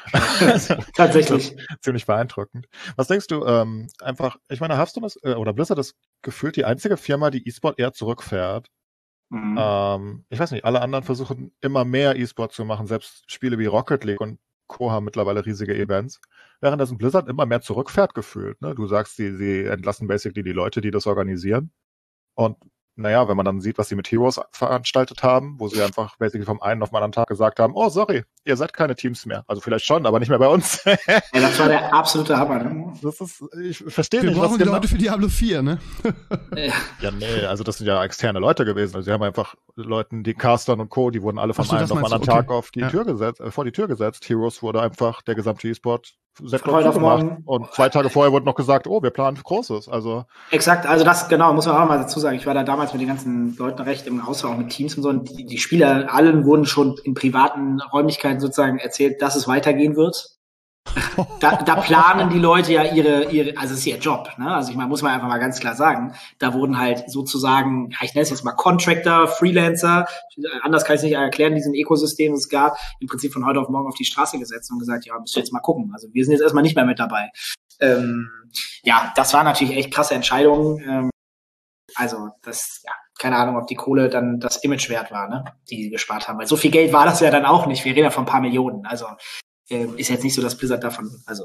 Tatsächlich. Ziemlich beeindruckend. Was denkst du, ähm, einfach, ich meine, Hearthstone ist, äh, oder Blizzard ist gefühlt die einzige Firma, die E-Sport eher zurückfährt. Mhm. Ähm, ich weiß nicht, alle anderen versuchen immer mehr E-Sport zu machen, selbst Spiele wie Rocket League und Co. haben mittlerweile riesige Events, währenddessen Blizzard immer mehr zurückfährt gefühlt. Ne? Du sagst, sie, sie entlassen basically die Leute, die das organisieren. Und naja, wenn man dann sieht, was sie mit Heroes veranstaltet haben, wo sie einfach basically vom einen auf den anderen Tag gesagt haben, oh, sorry, ihr seid keine Teams mehr. Also vielleicht schon, aber nicht mehr bei uns. Ja, das war der absolute Hammer. Ne? Das ist, ich verstehe Wir nicht, brauchen was die genau... Leute für Diablo vier, ne? Ja. Ja, nee, also das sind ja externe Leute gewesen. Also sie haben einfach Leuten, die Castern und Co., die wurden alle vom Ach so, einen das auf den meinst du, anderen Tag okay. auf die Ja. Tür gesetzt, äh, vor die Tür gesetzt. Heroes wurde einfach der gesamte E-Sport Von Sektor heute auf zugemacht. morgen. Und zwei Tage vorher wurde noch gesagt, oh, wir planen Großes. Also Exakt, also das, genau, muss man auch mal dazu sagen. Ich war da damals mit den ganzen Leuten recht im Haus, auch mit Teams und so. Und die, die Spieler, allen wurden schon in privaten Räumlichkeiten sozusagen erzählt, dass es weitergehen wird. Da, da planen die Leute ja ihre, ihre, also es ist ihr Job, ne? Also ich meine, muss man einfach mal ganz klar sagen, da wurden halt sozusagen, ich nenne es jetzt mal Contractor, Freelancer, anders kann ich es nicht erklären, diesen Ökosystem, das es gab, im Prinzip von heute auf morgen auf die Straße gesetzt und gesagt, ja, müsst ihr jetzt mal gucken. Also wir sind jetzt erstmal nicht mehr mit dabei. Ähm, ja, das war natürlich echt krasse Entscheidung. Ähm, also das, ja, keine Ahnung, ob die Kohle dann das Image wert war, ne, die sie gespart haben. Weil so viel Geld war das ja dann auch nicht. Wir reden ja von ein paar Millionen. Also ist jetzt nicht so, dass Blizzard davon, also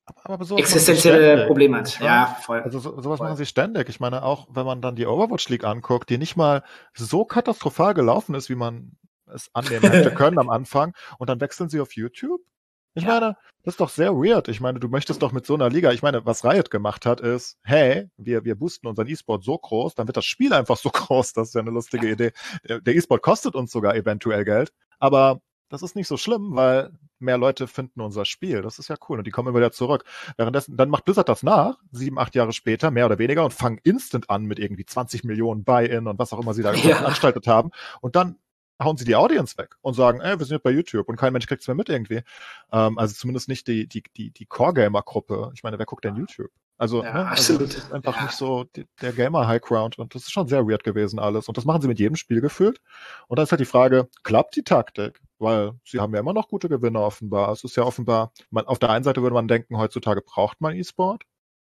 Aber, aber sowas existenzielle Probleme hat. Ja, voll. Also so, sowas voll. machen sie ständig. Ich meine, auch wenn man dann die Overwatch League anguckt, die nicht mal so katastrophal gelaufen ist, wie man es annehmen hätte können am Anfang, und dann wechseln sie auf YouTube. Ich Ja. meine, das ist doch sehr weird. Ich meine, du möchtest doch mit so einer Liga, ich meine, was Riot gemacht hat, ist, hey, wir, wir boosten unseren E-Sport so groß, dann wird das Spiel einfach so groß. Das ist ja eine lustige Idee. Der, der E-Sport kostet uns sogar eventuell Geld, aber das ist nicht so schlimm, weil mehr Leute finden unser Spiel. Das ist ja cool. Und die kommen immer wieder zurück. Währenddessen, dann macht Blizzard das nach, sieben, acht Jahre später, mehr oder weniger, und fangen instant an mit irgendwie zwanzig Millionen Buy-in und was auch immer sie da Ja. veranstaltet haben. Und dann hauen sie die Audience weg und sagen, ey, wir sind jetzt bei YouTube, und kein Mensch kriegt's mehr mit irgendwie. Ähm, also zumindest nicht die, die, die, die Core-Gamer-Gruppe. Ich meine, wer guckt denn YouTube? Also, Ja, ne, also absolut. das ist einfach Ja. nicht so die, der Gamer-High-Ground, und das ist schon sehr weird gewesen alles. Und das machen sie mit jedem Spiel gefühlt. Und dann ist halt die Frage, klappt die Taktik? Weil sie haben ja immer noch gute Gewinner offenbar. Es ist ja offenbar, man, auf der einen Seite würde man denken, heutzutage braucht man E-Sport,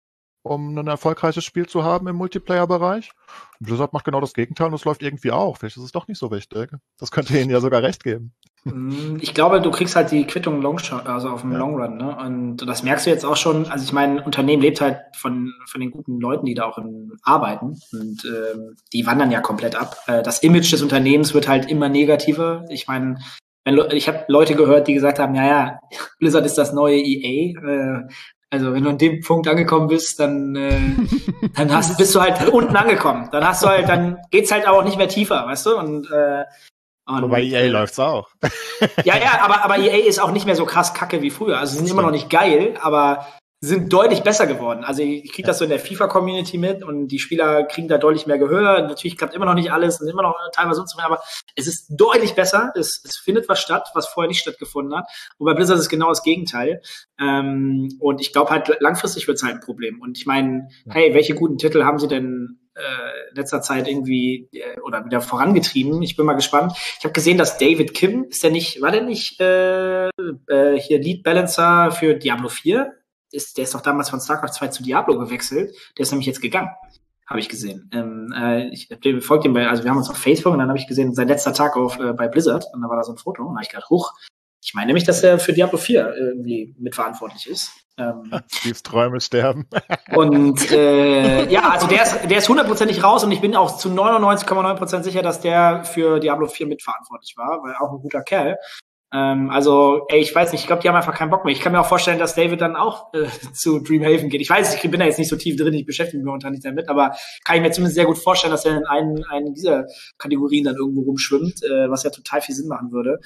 um ein erfolgreiches Spiel zu haben im Multiplayer-Bereich. Blizzard macht genau das Gegenteil und es läuft irgendwie auch. Vielleicht ist es doch nicht so wichtig. Das könnte ihnen ja sogar recht geben. Ich glaube, du kriegst halt die Quittung long shot, also auf dem Ja. Long Run, ne? Und das merkst du jetzt auch schon. Also ich meine, ein Unternehmen lebt halt von von den guten Leuten, die da auch in, arbeiten, und ähm, die wandern ja komplett ab. Äh, das Image des Unternehmens wird halt immer negativer. Ich meine, wenn Le- ich habe Leute gehört, die gesagt haben, ja, ja, Blizzard ist das neue E A. Äh, also wenn du an dem Punkt angekommen bist, dann äh, dann hast, bist du halt unten angekommen. Dann hast du halt, dann geht's halt auch nicht mehr tiefer, weißt du? Und äh, Und, Wobei E A äh, läuft's auch. Ja, ja, aber, aber E A ist auch nicht mehr so krass kacke wie früher. Also sie sind immer noch nicht geil, aber sind deutlich besser geworden. Also ich kriege das so in der FIFA-Community mit, und die Spieler kriegen da deutlich mehr Gehör. Natürlich klappt immer noch nicht alles, sind immer noch teilweise unzufrieden, aber es ist deutlich besser. Es, es findet was statt, was vorher nicht stattgefunden hat. Und bei Blizzard ist es genau das Gegenteil. Ähm, und ich glaube halt, langfristig wird es halt ein Problem. Und ich meine, hey, welche guten Titel haben sie denn äh, in letzter Zeit irgendwie äh, oder wieder vorangetrieben? Ich bin mal gespannt. Ich habe gesehen, dass David Kim, ist der nicht, war der nicht äh, äh, hier Lead Balancer für Diablo vier? Ist, der ist doch damals von StarCraft zwei zu Diablo gewechselt. Der ist nämlich jetzt gegangen. Habe ich gesehen. Ähm, äh, ich folge dem bei, also wir haben uns auf Facebook, und dann habe ich gesehen, sein letzter Tag auf äh, bei Blizzard, und da war da so ein Foto, und da habe ich gedacht, huch, ich meine nämlich, dass er für Diablo vier irgendwie mitverantwortlich ist. Ähm, Steves Träume sterben. und äh, ja, also der ist, der ist hundertprozentig raus, und ich bin auch zu neunundneunzig Komma neun Prozent sicher, dass der für Diablo vier mitverantwortlich war, weil auch ein guter Kerl. Ähm, also, ey, ich weiß nicht, ich glaube, die haben einfach keinen Bock mehr. Ich kann mir auch vorstellen, dass David dann auch äh, zu Dreamhaven geht. Ich weiß, ich bin da jetzt nicht so tief drin, ich beschäftige mich momentan nicht damit, aber kann ich mir zumindest sehr gut vorstellen, dass er in einen, einen dieser Kategorien dann irgendwo rumschwimmt, äh, was ja total viel Sinn machen würde.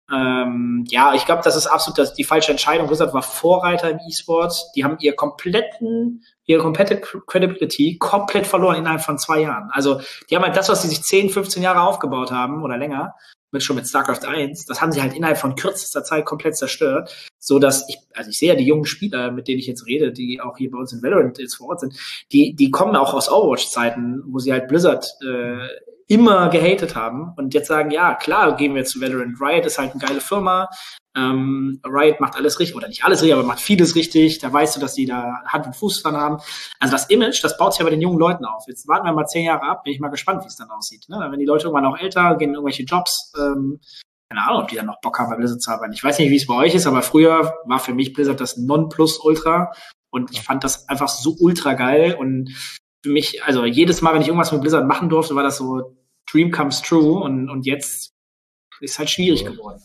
Ähm, ja, ich glaube, das ist absolut das, die falsche Entscheidung. Blizzard war Vorreiter im E-Sport. Die haben ihr kompletten, ihre komplette Credibility komplett verloren innerhalb von zwei Jahren. Also, die haben halt das, was sie sich zehn, fünfzehn Jahre aufgebaut haben oder länger, mit schon mit StarCraft eins, das haben sie halt innerhalb von kürzester Zeit komplett zerstört, so dass ich, also ich sehe ja die jungen Spieler, mit denen ich jetzt rede, die auch hier bei uns in Valorant jetzt vor Ort sind, die, die kommen auch aus Overwatch-Zeiten, wo sie halt Blizzard äh, immer gehatet haben und jetzt sagen, ja, klar, gehen wir zu Valorant. Riot ist halt eine geile Firma. Ähm, Riot macht alles richtig, oder nicht alles richtig, aber macht vieles richtig. Da weißt du, dass die da Hand und Fuß dran haben. Also das Image, das baut sich ja bei den jungen Leuten auf. Jetzt warten wir mal zehn Jahre ab, bin ich mal gespannt, wie es dann aussieht. Ne? Wenn die Leute irgendwann auch älter, gehen in irgendwelche Jobs, ähm, keine Ahnung, ob die dann noch Bock haben, bei Blizzard zu arbeiten. Ich weiß nicht, wie es bei euch ist, aber früher war für mich Blizzard das Nonplusultra und ich fand das einfach so ultra geil und für mich, also jedes Mal, wenn ich irgendwas mit Blizzard machen durfte, war das so Dream comes true und, und jetzt ist halt schwierig geworden.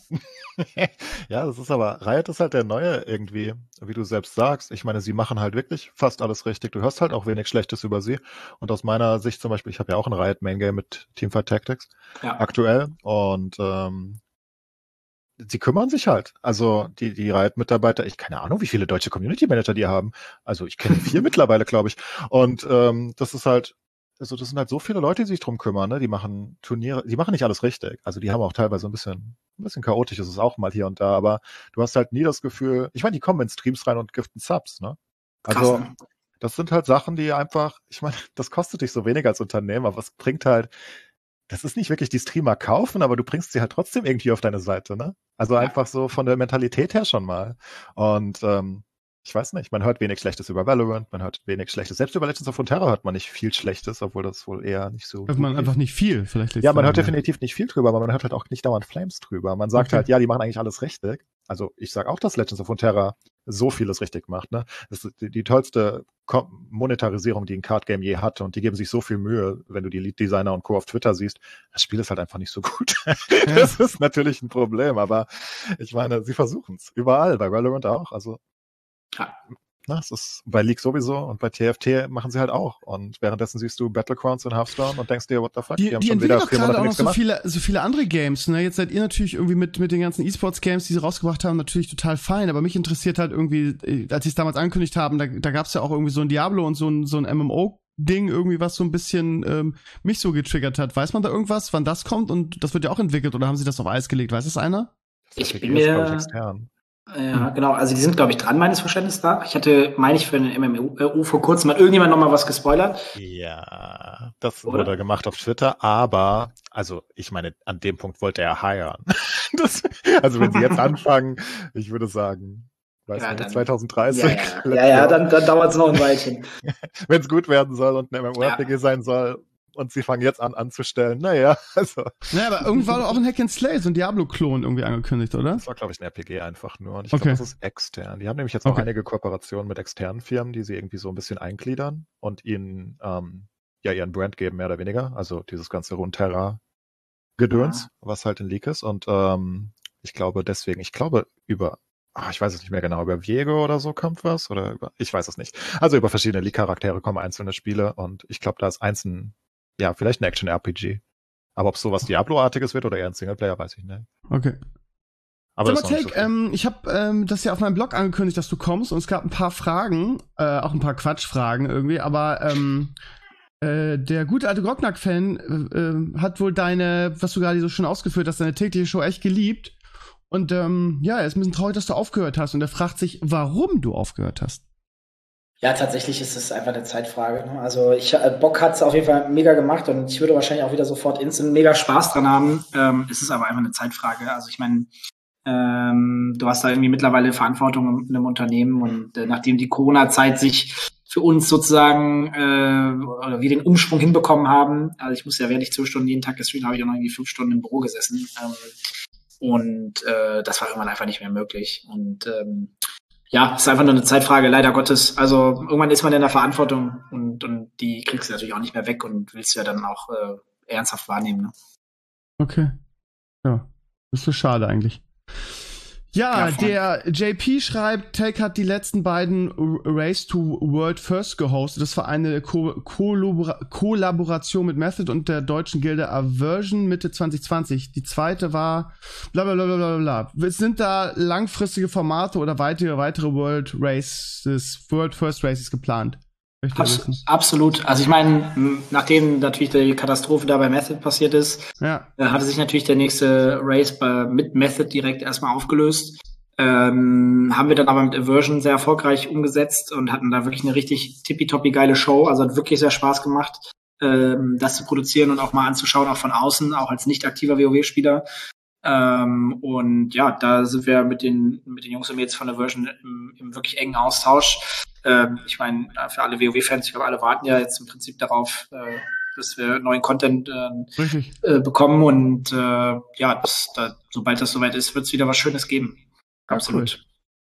Ja, das ist aber, Riot ist halt der Neue irgendwie, wie du selbst sagst. Ich meine, sie machen halt wirklich fast alles richtig. Du hörst halt auch wenig Schlechtes über sie. Und aus meiner Sicht zum Beispiel, ich habe ja auch ein Riot Main Game mit Teamfight Tactics Ja. aktuell und ähm, sie kümmern sich halt. Also die, die Riot-Mitarbeiter, ich keine Ahnung, wie viele deutsche Community-Manager die haben. Also ich kenne vier mittlerweile, glaube ich. Und ähm, das ist halt, also das sind halt so viele Leute, die sich drum kümmern, ne? Die machen Turniere, die machen nicht alles richtig. Also die haben auch teilweise ein bisschen, ein bisschen chaotisch ist es auch mal hier und da, aber du hast halt nie das Gefühl, ich meine, die kommen in Streams rein und giften Subs, ne? Also Krass, ne? das sind halt Sachen, die einfach, ich meine, das kostet dich so wenig als Unternehmer, aber es bringt halt, das ist nicht wirklich die Streamer kaufen, aber du bringst sie halt trotzdem irgendwie auf deine Seite, ne? Also Ja. einfach so von der Mentalität her schon mal. Und ähm, ich weiß nicht, man hört wenig Schlechtes über Valorant, man hört wenig Schlechtes. Selbst über Legends of Runeterra hört man nicht viel Schlechtes, obwohl das wohl eher nicht so... Hört man gut einfach ist. nicht viel, vielleicht. Ja, man hört daran, definitiv nicht viel drüber, aber man hört halt auch nicht dauernd Flames drüber. Man sagt Okay. halt, ja, die machen eigentlich alles richtig. also ich sage auch, dass Legends of Runeterra so vieles richtig macht. Ne? Das ist die, die tollste Kom- Monetarisierung, die ein Card-Game je hatte. Und die geben sich so viel Mühe, wenn du die Lead-Designer und Co. auf Twitter siehst. Das Spiel ist halt einfach nicht so gut. Ja. Das ist natürlich ein Problem, aber ich meine, sie versuchen es. Überall, bei Valorant auch. Also Ja. na, es ist bei League sowieso und bei T F T machen sie halt auch. Und währenddessen siehst du Battlegrounds und Hearthstone und denkst dir, what the fuck, Die, die haben die schon entwickeln wieder doch vier gerade Monate auch noch nichts so gemacht. viele, so viele andere Games. Ne? Jetzt seid ihr natürlich irgendwie mit, mit den ganzen E-Sports-Games, die sie rausgebracht haben, natürlich total fein. Aber mich interessiert halt irgendwie, äh, als sie es damals angekündigt haben, da, da gab es ja auch irgendwie so ein Diablo und so ein, so ein M M O-Ding irgendwie, was so ein bisschen ähm, mich so getriggert hat. Weiß man da irgendwas, wann das kommt? Und das wird ja auch entwickelt, oder haben sie das auf Eis gelegt? Weiß das einer? Ich Das bin ist, glaub ich, mir, extern. ja, genau, also die sind, glaube ich, dran, meines Verständnisses da. Ich hatte, meine ich, für eine M M O vor kurzem hat irgendjemand noch mal was gespoilert. Ja, das Oder? wurde gemacht auf Twitter, aber, also ich meine, an dem Punkt wollte er hiren. Das, also wenn sie jetzt anfangen, ich würde sagen, weiß Ja, nicht, dann- zwanzig dreißig. Ja, ja, ja, ja, dann, dann dauert es noch ein Weilchen. Wenn es gut werden soll und ein MMORPG Ja. sein soll und sie fangen jetzt an anzustellen, naja, also Naja, aber irgendwann war doch auch ein Hack and Slay, so ein Diablo-Klon irgendwie angekündigt, oder? das war, glaube ich, ein R P G einfach nur. Und ich Okay. glaube, das ist extern. Die haben nämlich jetzt auch Okay. einige Kooperationen mit externen Firmen, die sie irgendwie so ein bisschen eingliedern und ihnen ähm, ja ihren Brand geben, mehr oder weniger. Also dieses ganze Runeterra-Gedöns, Ja. was halt in League ist. Und ähm, ich glaube deswegen, ich glaube über, ach, ich weiß es nicht mehr genau, über Viego oder so kommt was oder über, ich weiß es nicht. Also über verschiedene League-Charaktere kommen einzelne Spiele und ich glaube, da ist eins ein, ja, vielleicht ein Action-R P G. Aber ob es sowas Diablo-artiges wird oder eher ein Singleplayer, weiß ich nicht. Okay. Aber Sag das mal, ist noch nicht Take, so viel. ähm, ich habe ähm, das ja auf meinem Blog angekündigt, dass du kommst und es gab ein paar Fragen, äh, auch ein paar Quatschfragen irgendwie, aber ähm, äh, der gute alte Grognack-Fan äh, äh, hat wohl deine, was du gerade so schön ausgeführt hast, deine tägliche Show echt geliebt und ähm, ja, er ist ein bisschen traurig, dass du aufgehört hast und er fragt sich, warum du aufgehört hast. Ja, tatsächlich ist es einfach eine Zeitfrage. Ne? Also ich äh, Bock hat's auf jeden Fall mega gemacht und ich würde wahrscheinlich auch wieder sofort instant mega Spaß dran haben. Ähm, es ist aber einfach eine Zeitfrage. Also ich meine, ähm, du hast da irgendwie mittlerweile Verantwortung in einem Unternehmen und äh, nachdem die Corona-Zeit sich für uns sozusagen äh, oder wir den Umsprung hinbekommen haben, also ich muss ja, während ich zwölf Stunden jeden Tag gestreamt, habe ich auch noch irgendwie fünf Stunden im Büro gesessen ähm, und äh, das war irgendwann einfach nicht mehr möglich und ähm, ja, ist einfach nur eine Zeitfrage, leider Gottes. Also irgendwann ist man in der Verantwortung und, und die kriegst du natürlich auch nicht mehr weg und willst ja dann auch äh, ernsthaft wahrnehmen. Ne? Okay. Ja, das ist so schade eigentlich. Ja, Ja, voll. der J P schreibt, Take hat die letzten beiden Race to World First gehostet. Das war eine Ko- Kollabora- Kollaboration mit Method und der deutschen Gilde Aversion Mitte zwanzig zwanzig. Die zweite war bla bla bla bla bla bla. Sind da langfristige Formate oder weitere, weitere World Races, World First Races geplant? Möchte ich Abs- wissen. absolut. Also ich meine, m, nachdem natürlich die Katastrophe da bei Method passiert ist, Ja. äh, hatte sich natürlich der nächste Race bei, mit Method direkt erstmal aufgelöst. Ähm, haben wir dann aber mit Aversion sehr erfolgreich umgesetzt und hatten da wirklich eine richtig tippitoppi geile Show. Also hat wirklich sehr Spaß gemacht, ähm, das zu produzieren und auch mal anzuschauen, auch von außen, auch als nicht aktiver WoW-Spieler. Ähm, und ja, da sind wir mit den mit den Jungs und Mädels von Aversion im, im wirklich engen Austausch. Ähm, ich meine, für alle WoW-Fans, ich glaube, alle warten ja jetzt im Prinzip darauf, äh, dass wir neuen Content äh, Richtig. äh, bekommen und äh, ja, das, da, sobald das soweit ist, wird es wieder was Schönes geben. Absolut.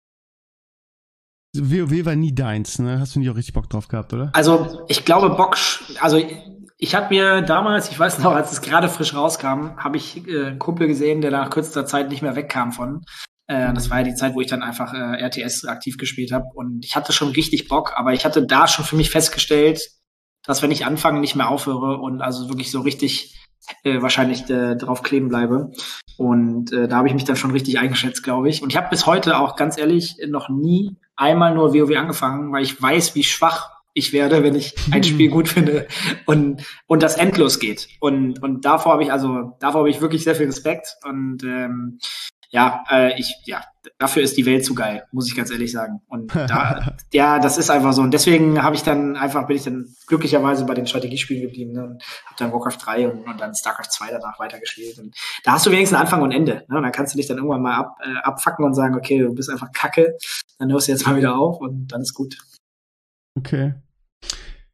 WoW war nie deins, ne? Hast du nie auch richtig Bock drauf gehabt, oder? Also ich glaube, Bock, also ich habe mir damals, ich weiß noch, als es gerade frisch rauskam, habe ich äh, einen Kumpel gesehen, der nach kürzester Zeit nicht mehr wegkam von. Äh, das war ja die Zeit, wo ich dann einfach äh, R T S aktiv gespielt habe und ich hatte schon richtig Bock, aber ich hatte da schon für mich festgestellt, dass wenn ich anfange, nicht mehr aufhöre und also wirklich so richtig äh, wahrscheinlich äh, drauf kleben bleibe. Und äh, da habe ich mich dann schon richtig eingeschätzt, glaube ich. Und ich habe bis heute auch ganz ehrlich noch nie einmal nur WoW angefangen, weil ich weiß, wie schwach ich werde, wenn ich ein Spiel gut finde und und das endlos geht. Und und davor habe ich also davor habe ich wirklich sehr viel Respekt und ähm, ja, äh, ich ja, dafür ist die Welt zu geil, muss ich ganz ehrlich sagen. Und da, ja, das ist einfach so. Und deswegen habe ich dann einfach bin ich dann glücklicherweise bei den Strategiespielen geblieben, ne? Und habe dann Warcraft drei und, und dann StarCraft zwei danach weitergespielt. Und da hast du wenigstens Anfang und Ende. Ne? Und dann kannst du dich dann irgendwann mal ab, äh, abfacken und sagen, okay, du bist einfach Kacke. Dann hörst du jetzt mal wieder auf und dann ist gut. Okay.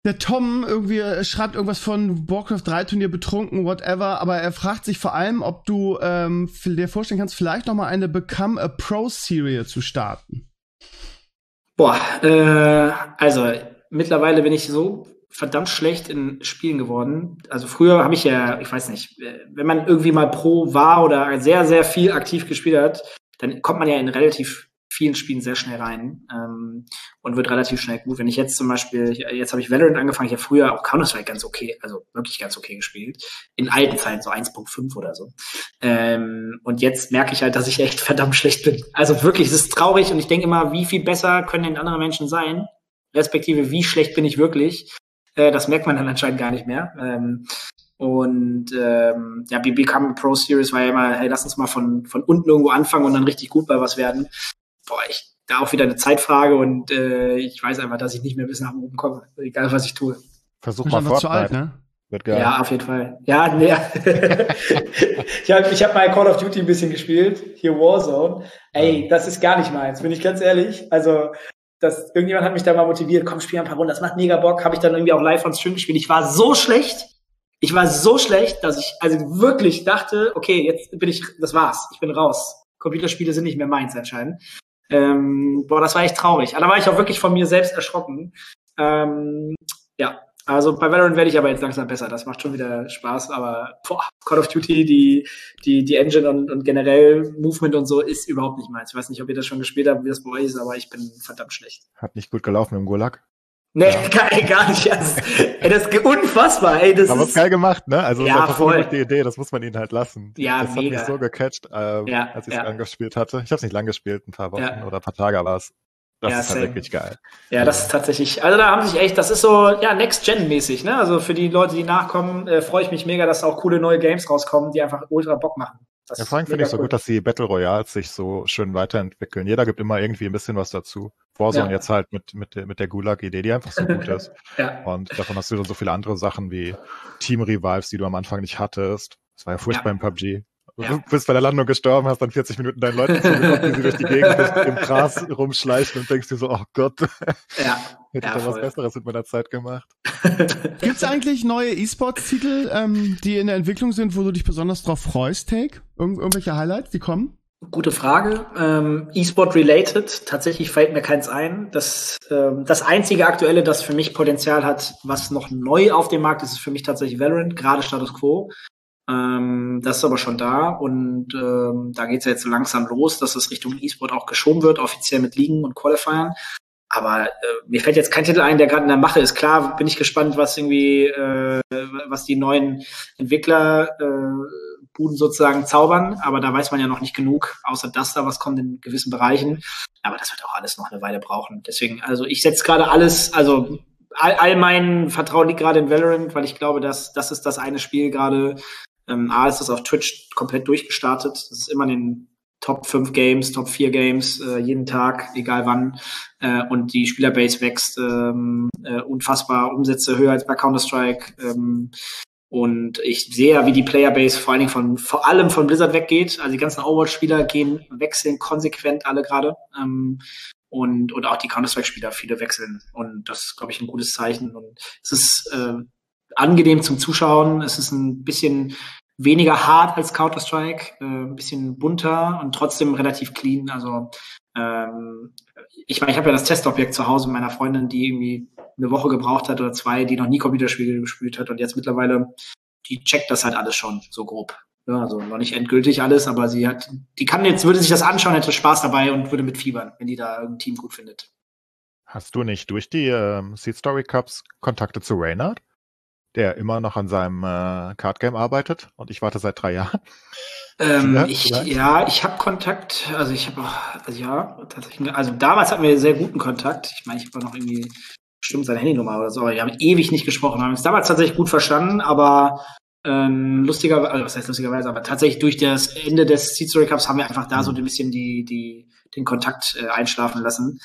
Der Tom irgendwie äh, schreibt irgendwas von Warcraft drei Turnier betrunken, whatever, aber er fragt sich vor allem, ob du ähm, dir vorstellen kannst, vielleicht noch mal eine Become a Pro-Serie zu starten. Boah, äh, also mittlerweile bin ich so verdammt schlecht in Spielen geworden. Also früher habe ich ja, ich weiß nicht, wenn man irgendwie mal Pro war oder sehr, sehr viel aktiv gespielt hat, dann kommt man ja in relativ vielen Spielen sehr schnell rein ähm, und wird relativ schnell gut. Wenn ich jetzt zum Beispiel, jetzt habe ich Valorant angefangen, ich habe früher auch Counter-Strike ganz okay, also wirklich ganz okay gespielt. In alten Zeiten so eins Punkt fünf oder so. Ähm, und jetzt merke ich halt, dass ich echt verdammt schlecht bin. Also wirklich, es ist traurig und ich denke immer, wie viel besser können denn andere Menschen sein? Respektive, wie schlecht bin ich wirklich? Äh, das merkt man dann anscheinend gar nicht mehr. Ähm, und ähm, ja, Become a Pro Series war ja immer, hey, lass uns mal von von unten irgendwo anfangen und dann richtig gut bei was werden. Boah, ich, da auch wieder eine Zeitfrage und äh, ich weiß einfach, dass ich nicht mehr bis nach oben komme, egal was ich tue. Versuch mal Fortnite. Zu alt, ne? Wird geil. Ja, auf jeden Fall. Ja, nee. ich habe ich hab mal Call of Duty ein bisschen gespielt, hier Warzone. Ey, das ist gar nicht meins, bin ich ganz ehrlich. Also, das, irgendjemand hat mich da mal motiviert, komm, spiel ein paar Runden, das macht mega Bock. Habe ich dann irgendwie auch live on Stream gespielt. Ich war so schlecht, ich war so schlecht, dass ich also wirklich dachte, okay, jetzt bin ich, das war's, ich bin raus. Computerspiele sind nicht mehr meins anscheinend. Ähm, boah, das war echt traurig. Aber da war ich auch wirklich von mir selbst erschrocken. Ähm, ja, also bei Valorant werde ich aber jetzt langsam besser. Das macht schon wieder Spaß. Aber boah, Call of Duty, die die die Engine und, und generell Movement und so ist überhaupt nicht meins. Ich weiß nicht, ob ihr das schon gespielt habt, wie das bei euch ist, aber ich bin verdammt schlecht. Hat nicht gut gelaufen im Gulag. Nee, ja. gar, gar nicht. Also, ey, das ist unfassbar. Ey, das aber ist geil gemacht, ne? Also ja, das ist voll die Idee, das muss man ihnen halt lassen. Ja, das mega. hat mich so gecatcht, äh, ja, als ich es ja. angespielt hatte. Ich habe es nicht lang gespielt, ein paar Wochen ja. oder ein paar Tage, aber es, das ja, ist halt same. wirklich geil. Ja, das ist tatsächlich, also da haben sich echt, das ist so, ja, Next-Gen-mäßig, ne? Also für die Leute, die nachkommen, äh, freue ich mich mega, dass auch coole neue Games rauskommen, die einfach ultra Bock machen. Das ja, vor allem finde ich so cool, dass die Battle Royals sich so schön weiterentwickeln. Jeder gibt immer irgendwie ein bisschen was dazu. Warzone ja. jetzt halt mit, mit, der, mit der Gulag-Idee, die einfach so gut ist. ja. Und davon hast du dann so viele andere Sachen wie Team-Revives, die du am Anfang nicht hattest. Das war ja furchtbar ja. im P U B G. Du ja. bist bei der Landung gestorben, hast dann vierzig Minuten deinen Leuten zugeguckt, wie sie durch die Gegend im Gras rumschleichen und denkst dir so, oh Gott, ja. hätte ja, ich da was Besseres mit meiner Zeit gemacht. Gibt's eigentlich neue E-Sports-Titel, ähm, die in der Entwicklung sind, wo du dich besonders drauf freust, Take? Irgend irgendwelche Highlights, die kommen? Gute Frage. Ähm, E-Sport-related, tatsächlich fällt mir keins ein. Das, ähm, das einzige Aktuelle, das für mich Potenzial hat, was noch neu auf dem Markt ist, ist für mich tatsächlich Valorant, gerade Status Quo. Ähm, das ist aber schon da und ähm, da geht's ja jetzt so langsam los, dass es Richtung E-Sport auch geschoben wird, offiziell mit Ligen und Qualifiern. Aber äh, mir fällt jetzt kein Titel ein, der gerade in der Mache ist. Klar bin ich gespannt, was irgendwie, äh, was die neuen Entwickler äh, Buden sozusagen zaubern, aber da weiß man ja noch nicht genug, außer dass da was kommt in gewissen Bereichen. Aber das wird auch alles noch eine Weile brauchen. Deswegen, also ich setze gerade alles, also all, all mein Vertrauen liegt gerade in Valorant, weil ich glaube, dass das ist das eine Spiel gerade. Ähm, A ist das auf Twitch komplett durchgestartet. Das ist immer in den Top fünf Games, Top vier Games, äh, jeden Tag, egal wann. Äh, und die Spielerbase wächst ähm, äh, unfassbar, Umsätze höher als bei Counter-Strike. Ähm, und ich sehe ja, wie die Playerbase vor allen Dingen von, vor allem von Blizzard weggeht. Also die ganzen Overwatch-Spieler gehen, wechseln konsequent alle gerade. Ähm, und, und auch die Counter-Strike-Spieler, viele wechseln. Und das ist, glaube ich, ein gutes Zeichen. Und es ist äh, angenehm zum Zuschauen. Es ist ein bisschen weniger hart als Counter-Strike, äh, ein bisschen bunter und trotzdem relativ clean. Also ähm, ich meine, ich habe ja das Testobjekt zu Hause mit meiner Freundin, die irgendwie eine Woche gebraucht hat oder zwei, die noch nie Computerspiele gespielt hat und jetzt mittlerweile, die checkt das halt alles schon so grob. Ja, also noch nicht endgültig alles, aber sie hat, die kann jetzt, würde sich das anschauen, hätte Spaß dabei und würde mitfiebern, wenn die da ein Team gut findet. Hast du nicht durch die ähm, Seed Story Cups Kontakte zu Reynard, der immer noch an seinem äh, Cardgame arbeitet und ich warte seit drei Jahren? Ähm, ja, ich, ja, ich habe Kontakt, also ich habe auch, also ja, tatsächlich, also damals hatten wir sehr guten Kontakt. Ich meine, ich habe noch irgendwie bestimmt seine Handynummer oder so, aber wir haben ewig nicht gesprochen. Wir haben uns damals tatsächlich gut verstanden, aber ähm, lustigerweise, also was heißt lustigerweise, aber tatsächlich durch das Ende des Seed Story Cups haben wir einfach da so ein bisschen die, die, den Kontakt äh, einschlafen lassen.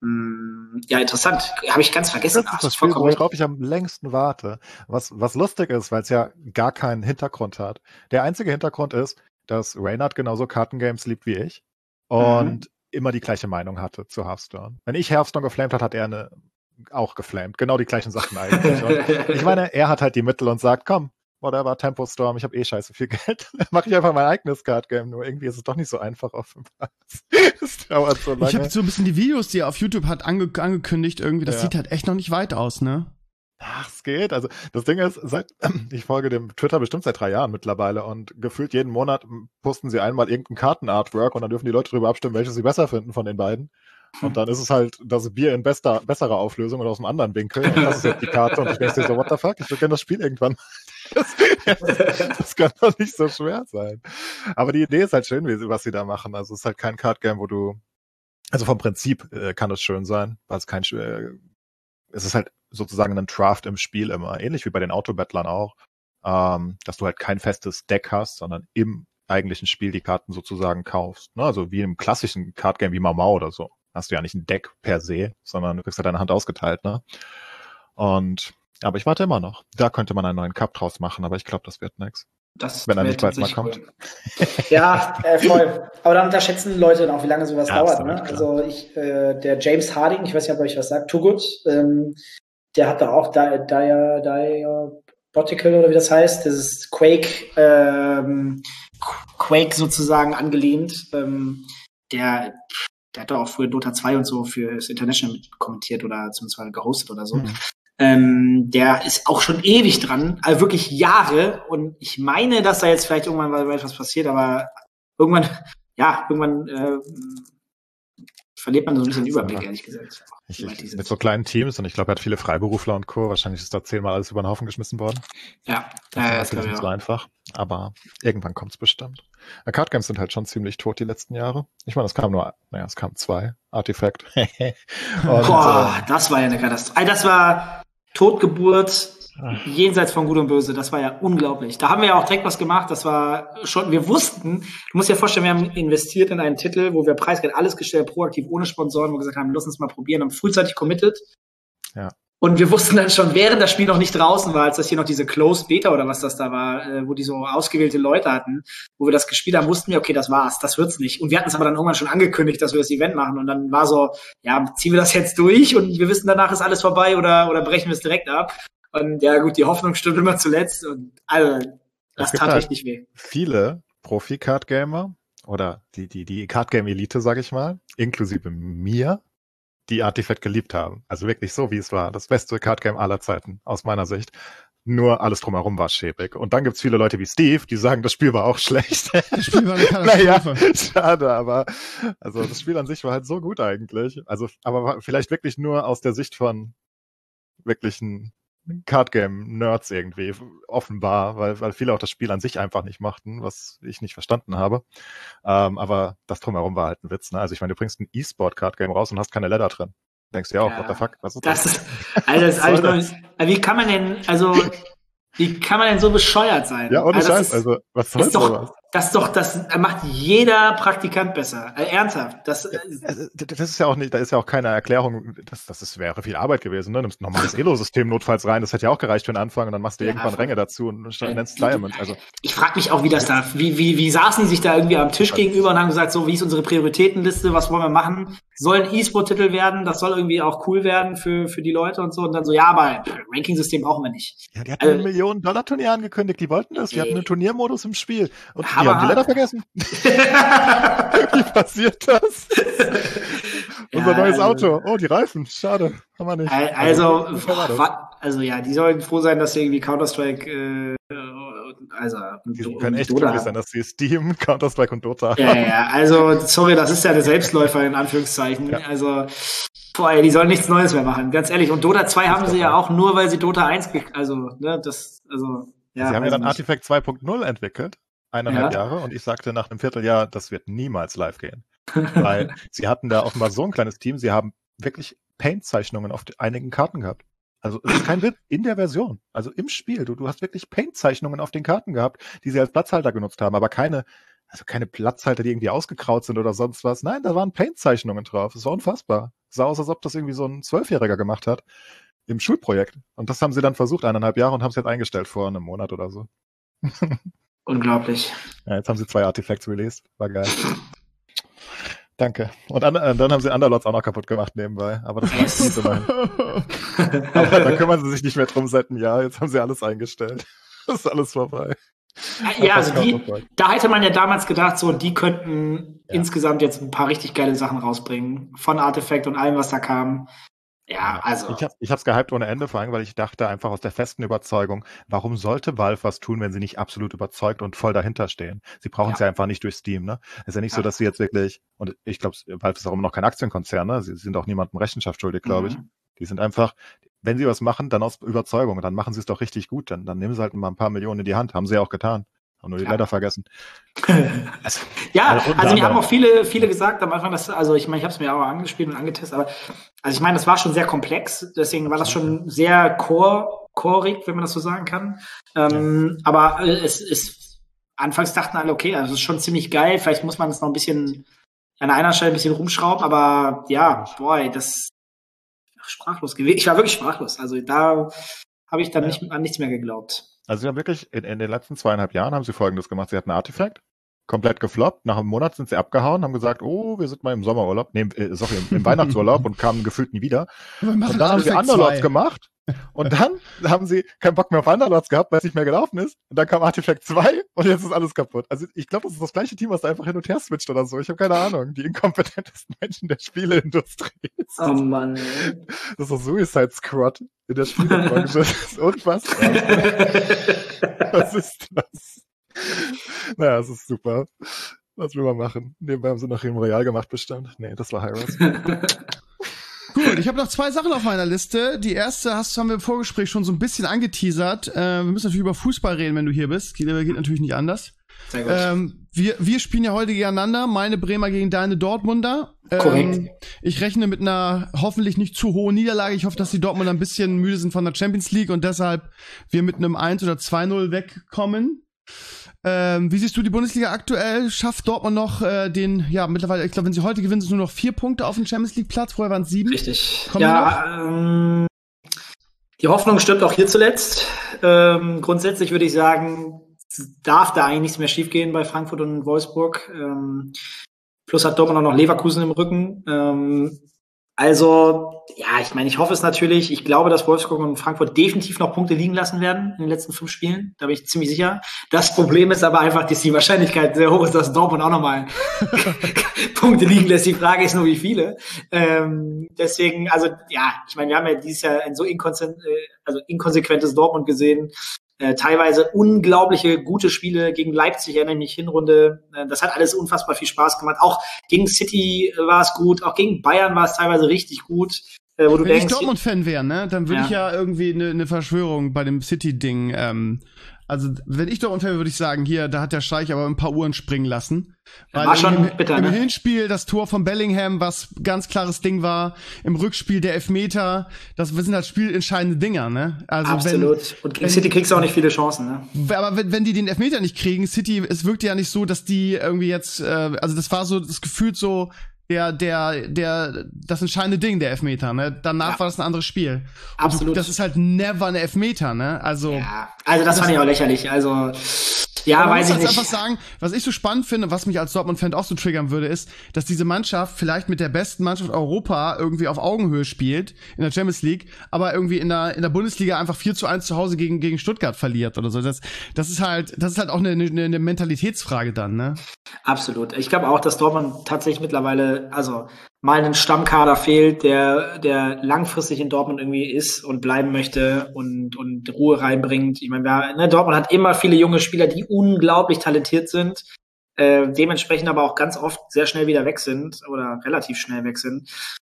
Mm, ja, interessant. Habe ich ganz vergessen. Das ist das Spiel, worauf ich am längsten warte. Was, was lustig ist, weil es ja gar keinen Hintergrund hat. Der einzige Hintergrund ist, dass Reynard genauso Kartengames liebt wie ich und mhm. immer die gleiche Meinung hatte zu Hearthstone. Wenn ich Hearthstone geflamed hat, hat er eine auch geflamed. Genau die gleichen Sachen eigentlich. Und ich meine, er hat halt die Mittel und sagt, komm, whatever, Tempo Storm, ich habe eh scheiße viel Geld. Mache ich einfach mein eigenes Card-Game. Nur irgendwie ist es doch nicht so einfach offenbar. Es dauert so lange. Ich habe so ein bisschen die Videos, die er auf YouTube hat, ange angekündigt irgendwie. Das ja. sieht halt echt noch nicht weit aus, ne? Ach, es geht. Also das Ding ist, seit ich folge dem Twitter bestimmt seit drei Jahren mittlerweile und gefühlt jeden Monat posten sie einmal irgendein Kartenartwork und dann dürfen die Leute darüber abstimmen, welches sie besser finden von den beiden. Und dann ist es halt das Bier in bester, besserer Auflösung oder aus einem anderen Winkel. Und das ist jetzt die Karte. Und ich denke so, what the fuck? Ich würde gerne das Spiel irgendwann. Das, das kann doch nicht so schwer sein. Aber die Idee ist halt schön, wie, was sie da machen. Also es ist halt kein Card-Game, wo du, also vom Prinzip äh, kann es schön sein, weil es kein, äh, es ist halt sozusagen ein Draft im Spiel immer. Ähnlich wie bei den Autobattlern auch. Ähm, dass du halt kein festes Deck hast, sondern im eigentlichen Spiel die Karten sozusagen kaufst. Ne? Also wie im klassischen Card-Game wie Mau Mau oder so. Hast du ja nicht ein Deck per se, sondern du kriegst halt deine Hand ausgeteilt, ne? Und, aber ich warte immer noch. Da könnte man einen neuen Cup draus machen, aber ich glaube, das wird nix. Das wenn er nicht bald mal kommt. Cool. Ja, äh, voll. Aber da unterschätzen Leute auch, wie lange sowas ja, dauert. Ne? Also ich, äh, der James Harding, ich weiß nicht, ob euch was sagt, Too Good, ähm, der hat da auch Diabotical oder wie das heißt, das ist Quake, ähm, Quake sozusagen angelehnt. Ähm, der Der hat doch auch früher Dota zwei und so für das International kommentiert oder zumindest mal gehostet oder so. Mhm. Ähm, der ist auch schon ewig dran, also wirklich Jahre. Und ich meine, dass da jetzt vielleicht irgendwann mal etwas passiert, aber irgendwann, ja, irgendwann äh, verliert man so ein bisschen den Überblick, ehrlich gesagt. Ich, ich, mit so kleinen Teams und ich glaube, er hat viele Freiberufler und Co. Wahrscheinlich ist da zehnmal alles über den Haufen geschmissen worden. Ja, das äh, ist nicht so einfach. Aber irgendwann kommt es bestimmt. Card Games sind halt schon ziemlich tot die letzten Jahre. Ich meine, es kam nur, naja, es kam zwei. Artifact. und, Boah, äh, das war ja eine Katastrophe. Das war Totgeburt jenseits von Gut und Böse. Das war ja unglaublich. Da haben wir ja auch direkt was gemacht. Das war schon, wir wussten, du musst dir vorstellen, wir haben investiert in einen Titel, wo wir preisgeld alles gestellt, proaktiv, ohne Sponsoren, wo wir gesagt haben, lass uns mal probieren, haben frühzeitig committed. Ja. Und wir wussten dann schon, während das Spiel noch nicht draußen war, als das hier noch diese Closed Beta oder was das da war, äh, wo die so ausgewählte Leute hatten, wo wir das gespielt haben, wussten wir, okay, das war's, das wird's nicht. Und wir hatten es aber dann irgendwann schon angekündigt, dass wir das Event machen. Und dann war so, ja, ziehen wir das jetzt durch und wir wissen, danach ist alles vorbei oder oder brechen wir es direkt ab. Und ja gut, die Hoffnung stimmt immer zuletzt. Und also, das tat halt richtig weh. Viele Profi-Card-Gamer oder die die die Card-Game-Elite, sag ich mal, inklusive mir, die Artifact geliebt haben. Also wirklich so, wie es war. Das beste Card-Game aller Zeiten, aus meiner Sicht. Nur alles drumherum war schäbig. Und dann gibt's viele Leute wie Steve, die sagen, das Spiel war auch schlecht. Das Spiel war eine Katastrophe. Naja, schade, aber also das Spiel an sich war halt so gut eigentlich. Also, aber vielleicht wirklich nur aus der Sicht von wirklichen Card-Game-Nerds irgendwie, offenbar, weil, weil viele auch das Spiel an sich einfach nicht mochten, was ich nicht verstanden habe. Ähm, aber das drumherum war halt ein Witz, ne? Also ich meine, du bringst ein E-Sport-Card-Game raus und hast keine Ledder drin. Denkst du ja auch, ja, what the fuck? Was ist das? Das ist, alles, alles, alles wie kann man denn, also, wie kann man denn so bescheuert sein? Ja, ohne also Scheiß, ist, also, was soll sowas? Das ist doch, das macht jeder Praktikant besser. Also, ernsthaft. Das, ja, das ist ja auch nicht, da ist ja auch keine Erklärung, das, das ist, wäre viel Arbeit gewesen, ne? Du nimmst ein normales Elo-System notfalls rein, das hätte ja auch gereicht für den Anfang und dann machst du ja, irgendwann Ränge dazu und nennst Diamond. Also. Ich frage mich auch, wie das da, wie, wie, wie saßen die sich da irgendwie am Tisch gegenüber und haben gesagt, so, wie ist unsere Prioritätenliste, was wollen wir machen? Soll ein E-Sport-Titel werden, das soll irgendwie auch cool werden für, für die Leute und so. Und dann so, ja, aber Ranking-System brauchen wir nicht. Ja, die hatten also, ein Millionen-Dollar-Turnier angekündigt, die wollten das, die hatten einen Turniermodus im Spiel. Und die haben die Ledder vergessen. Wie passiert das? Ja, Unser neues also, Auto. Oh, die Reifen. Schade. Haben wir nicht. Also, also, also ja, die sollen froh sein, dass sie irgendwie Counter-Strike, äh, also, die Do- können echt glücklich sein, dass sie Steam, Counter-Strike und Dota haben. Ja, ja, also, sorry, das ist ja der Selbstläufer in Anführungszeichen. Ja. Also, boah, ey, die sollen nichts Neues mehr machen, ganz ehrlich. Und Dota zwei haben sie ja auch nur, weil sie Dota eins, also, ne, das, also, ja. Sie haben ja dann Artifact zwei Punkt null entwickelt. Eineinhalb ja. Jahre und ich sagte nach einem Vierteljahr, das wird niemals live gehen. Weil sie hatten da offenbar so ein kleines Team, sie haben wirklich Paint-Zeichnungen auf einigen Karten gehabt. Also es ist kein Witz, in der Version, also im Spiel, du, du hast wirklich Paint-Zeichnungen auf den Karten gehabt, die sie als Platzhalter genutzt haben, aber keine, also keine Platzhalter, die irgendwie ausgekraut sind oder sonst was. Nein, da waren Paint-Zeichnungen drauf. Das war unfassbar. Es sah aus, als ob das irgendwie so ein Zwölfjähriger gemacht hat im Schulprojekt. Und das haben sie dann versucht, eineinhalb Jahre, und haben es jetzt eingestellt vor einem Monat oder so. Unglaublich. Ja, jetzt haben sie zwei Artifacts released. War geil. Danke. Und an, äh, dann haben sie Underlords auch noch kaputt gemacht nebenbei. Aber das war nicht so mein. Aber da kümmern sie sich nicht mehr drum seit einem Jahr. Jetzt haben sie alles eingestellt. Das ist alles vorbei. Ja, also die, da hätte man ja damals gedacht, so, die könnten ja. insgesamt jetzt ein paar richtig geile Sachen rausbringen. Von Artifact und allem, was da kam. Ja, also. Ich, hab, ich hab's gehypt ohne Ende, vor allem, weil ich dachte einfach aus der festen Überzeugung, warum sollte Valve was tun, wenn sie nicht absolut überzeugt und voll dahinter stehen? Sie brauchen es ja. ja einfach nicht durch Steam, ne? Es ist ja nicht ja. so, dass sie jetzt wirklich, und ich glaube, Valve ist auch immer noch kein Aktienkonzern, ne? Sie sind auch niemandem Rechenschaft schuldig, glaube mhm. ich. Die sind einfach, wenn sie was machen, dann aus Überzeugung, dann machen sie es doch richtig gut, dann, dann nehmen sie halt mal ein paar Millionen in die Hand, haben sie ja auch getan. Haben nur die ja. Leiter vergessen. also, ja, also, also mir haben auch viele, viele gesagt am Anfang, dass, also ich meine, ich habe es mir auch angespielt und angetestet, aber also ich meine, das war schon sehr komplex, deswegen war das schon sehr core, coreig, wenn man das so sagen kann. Ähm, ja. Aber es ist, anfangs dachten alle, okay, also es ist schon ziemlich geil, vielleicht muss man es noch ein bisschen an einer Stelle ein bisschen rumschrauben, aber ja, boy, das sprachlos gewesen. Ich war wirklich sprachlos. Also da habe ich dann ja. nicht an nichts mehr geglaubt. Also sie haben wirklich, in, in den letzten zweieinhalb Jahren haben sie Folgendes gemacht. Sie hatten Artifact, komplett gefloppt. Nach einem Monat sind sie abgehauen, haben gesagt, oh, wir sind mal im Sommerurlaub, nee, äh, sorry, im, im Weihnachtsurlaub und kamen gefühlt nie wieder. Und dann haben sie Underlords gemacht. Und dann haben sie keinen Bock mehr auf Underlords gehabt, weil es nicht mehr gelaufen ist. Und dann kam Artifact zwei und jetzt ist alles kaputt. Also ich glaube, das ist das gleiche Team, was da einfach hin und her switcht oder so. Ich habe keine Ahnung. Die inkompetentesten Menschen der Spieleindustrie. Oh Mann. Das ist so Suicide Squad in der Spielebranche. Das ist unfassbar. Was ist das? Naja, es ist super. Was will man machen? Nebenbei haben sie noch im Royal gemacht, bestimmt. Nee, das war Hyros. Gut, ich habe noch zwei Sachen auf meiner Liste. Die erste hast, haben wir im Vorgespräch schon so ein bisschen angeteasert. Äh, wir müssen natürlich über Fußball reden, wenn du hier bist. Geht, geht natürlich nicht anders. Sehr gut. Ähm, wir, wir spielen ja heute gegeneinander. Meine Bremer gegen deine Dortmunder. Ähm, Korrekt. Ich rechne mit einer hoffentlich nicht zu hohen Niederlage. Ich hoffe, dass die Dortmunder ein bisschen müde sind von der Champions League und deshalb wir mit einem eins oder zwei null wegkommen. Ähm, wie siehst du die Bundesliga aktuell? Schafft Dortmund noch äh, den, ja, mittlerweile, ich glaube, wenn sie heute gewinnen, sind es nur noch vier Punkte auf dem Champions League Platz. Vorher waren es sieben. Richtig. Kommen ja, ähm, die Hoffnung stirbt auch hier zuletzt. Ähm, grundsätzlich würde ich sagen, darf da eigentlich nichts mehr schiefgehen bei Frankfurt und Wolfsburg. Ähm, plus hat Dortmund auch noch Leverkusen im Rücken. Ähm, also, ja, ich meine, ich hoffe es natürlich. Ich glaube, dass Wolfsburg und Frankfurt definitiv noch Punkte liegen lassen werden in den letzten fünf Spielen. Da bin ich ziemlich sicher. Das Problem ist aber einfach, dass die Wahrscheinlichkeit sehr hoch ist, dass Dortmund auch nochmal Punkte liegen lässt. Die Frage ist nur, wie viele. Ähm, deswegen, also, ja, ich meine, wir haben ja dieses Jahr ein so inkonse- also inkonsequentes Dortmund gesehen. Äh, teilweise unglaubliche gute Spiele gegen Leipzig, erinnere ich mich, Hinrunde. Äh, das hat alles unfassbar viel Spaß gemacht. Auch gegen City äh, war es gut, auch gegen Bayern war es teilweise richtig gut. Äh, wo du Wenn denkst, ich Dortmund-Fan wäre, ne, dann würde Ja. ich ja irgendwie eine ne Verschwörung bei dem City-Ding, ähm, also wenn ich Dortmund-Fan wäre, würde ich sagen, hier, da hat der Scheich aber ein paar Uhren springen lassen. Weil war schon im, bitter, im ne? Hinspiel das Tor von Bellingham, was ganz klares Ding war, im Rückspiel der Elfmeter, das sind halt spielentscheidende Dinger, ne? Also Absolut. Wenn, Und gegen wenn, City kriegst du auch nicht viele Chancen, ne? Aber wenn, wenn die den Elfmeter nicht kriegen, City, es wirkt ja nicht so, dass die irgendwie jetzt, äh, also das war so das Gefühl so, der, der, der, das entscheidende Ding, der Elfmeter, ne? Danach Ja. war das ein anderes Spiel. Und Absolut. Du, das ist halt never ein Elfmeter, ne? Also. Ja, also das, das fand ich auch lächerlich. Also, ja, man weiß muss ich jetzt nicht. einfach sagen, was ich so spannend finde, was mich als Dortmund-Fan auch so triggern würde, ist, dass diese Mannschaft vielleicht mit der besten Mannschaft Europa irgendwie auf Augenhöhe spielt in der Champions League, aber irgendwie in der in der Bundesliga einfach vier zu eins zu Hause gegen gegen Stuttgart verliert oder so. Das das ist halt das ist halt auch eine eine, eine Mentalitätsfrage dann, ne? Absolut. Ich glaube auch, dass Dortmund tatsächlich mittlerweile, also mal einen Stammkader fehlt, der der langfristig in Dortmund irgendwie ist und bleiben möchte und und Ruhe reinbringt. Ich meine, wir, ne, Dortmund hat immer viele junge Spieler, die unglaublich talentiert sind, äh, dementsprechend aber auch ganz oft sehr schnell wieder weg sind oder relativ schnell weg sind.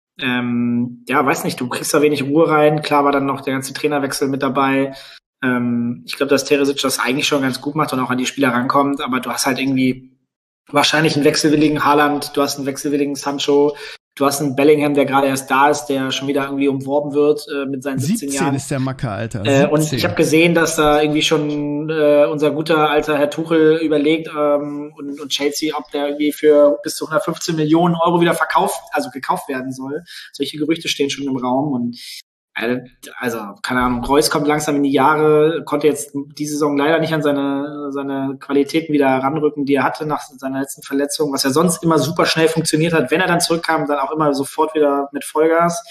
Ähm, ja, weiß nicht, du kriegst da wenig Ruhe rein. Klar war dann noch der ganze Trainerwechsel mit dabei. Ähm, ich glaube, dass Terzic das eigentlich schon ganz gut macht und auch an die Spieler rankommt, aber du hast halt irgendwie wahrscheinlich einen wechselwilligen Haaland, du hast einen wechselwilligen Sancho, du hast einen Bellingham, der gerade erst da ist, der schon wieder irgendwie umworben wird äh, mit seinen siebzehn, siebzehn Jahren. ist der Macker, Alter. Äh, und ich habe gesehen, dass da irgendwie schon äh, unser guter alter Herr Tuchel überlegt ähm, und, und Chelsea, ob der irgendwie für bis zu hundertfünfzehn Millionen Euro wieder verkauft, also gekauft werden soll. Solche Gerüchte stehen schon im Raum und Also, keine Ahnung, Reus kommt langsam in die Jahre, konnte jetzt die Saison leider nicht an seine, seine Qualitäten wieder ranrücken, die er hatte nach seiner letzten Verletzung, was ja sonst immer super schnell funktioniert hat. Wenn er dann zurückkam, dann auch immer sofort wieder mit Vollgas.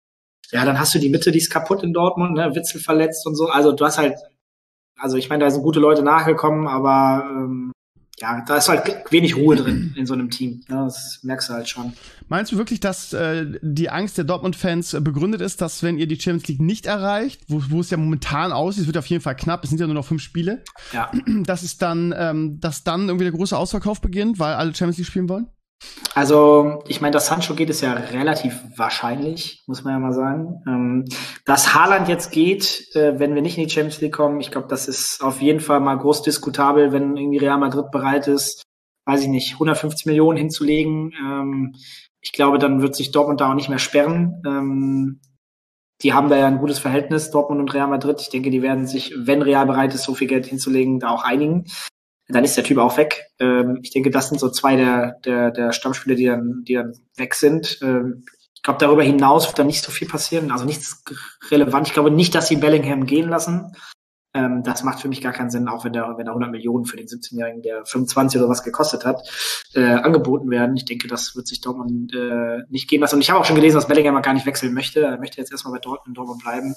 Ja, dann hast du die Mitte, die ist kaputt in Dortmund, ne? Witzel verletzt und so. Also, du hast halt, also ich meine, da sind gute Leute nachgekommen, aber ähm, ja, da ist halt wenig Ruhe drin in so einem Team. Ja, das merkst du halt schon. Meinst du wirklich, dass äh, die Angst der Dortmund-Fans äh, begründet ist, dass wenn ihr die Champions League nicht erreicht, wo, wo es ja momentan aussieht, es wird auf jeden Fall knapp, es sind ja nur noch fünf Spiele, ja. dass es dann, ähm, dass dann irgendwie der große Ausverkauf beginnt, weil alle Champions League spielen wollen? Also, ich meine, dass Sancho geht, ist ja relativ wahrscheinlich, muss man ja mal sagen. Ähm, dass Haaland jetzt geht, äh, wenn wir nicht in die Champions League kommen, ich glaube, das ist auf jeden Fall mal groß diskutabel, wenn irgendwie Real Madrid bereit ist, weiß ich nicht, hundertfünfzig Millionen hinzulegen. Ähm, ich glaube, dann wird sich Dortmund da auch nicht mehr sperren. Ähm, die haben da ja ein gutes Verhältnis, Dortmund und Real Madrid. Ich denke, die werden sich, wenn Real bereit ist, so viel Geld hinzulegen, da auch einigen. Dann ist der Typ auch weg. Ähm, ich denke, das sind so zwei der, der, der Stammspieler, die dann, die dann weg sind. Ähm, ich glaube, darüber hinaus wird da nicht so viel passieren. Also nichts relevant. Ich glaube nicht, dass sie Bellingham gehen lassen. Ähm, das macht für mich gar keinen Sinn, auch wenn da, wenn da hundert Millionen für den siebzehnjährigen, der fünfundzwanzig oder was gekostet hat, äh, angeboten werden. Ich denke, das wird sich Dortmund äh, nicht gehen lassen. Und ich habe auch schon gelesen, dass Bellingham gar nicht wechseln möchte. Er möchte jetzt erstmal bei Dortmund, Dortmund bleiben.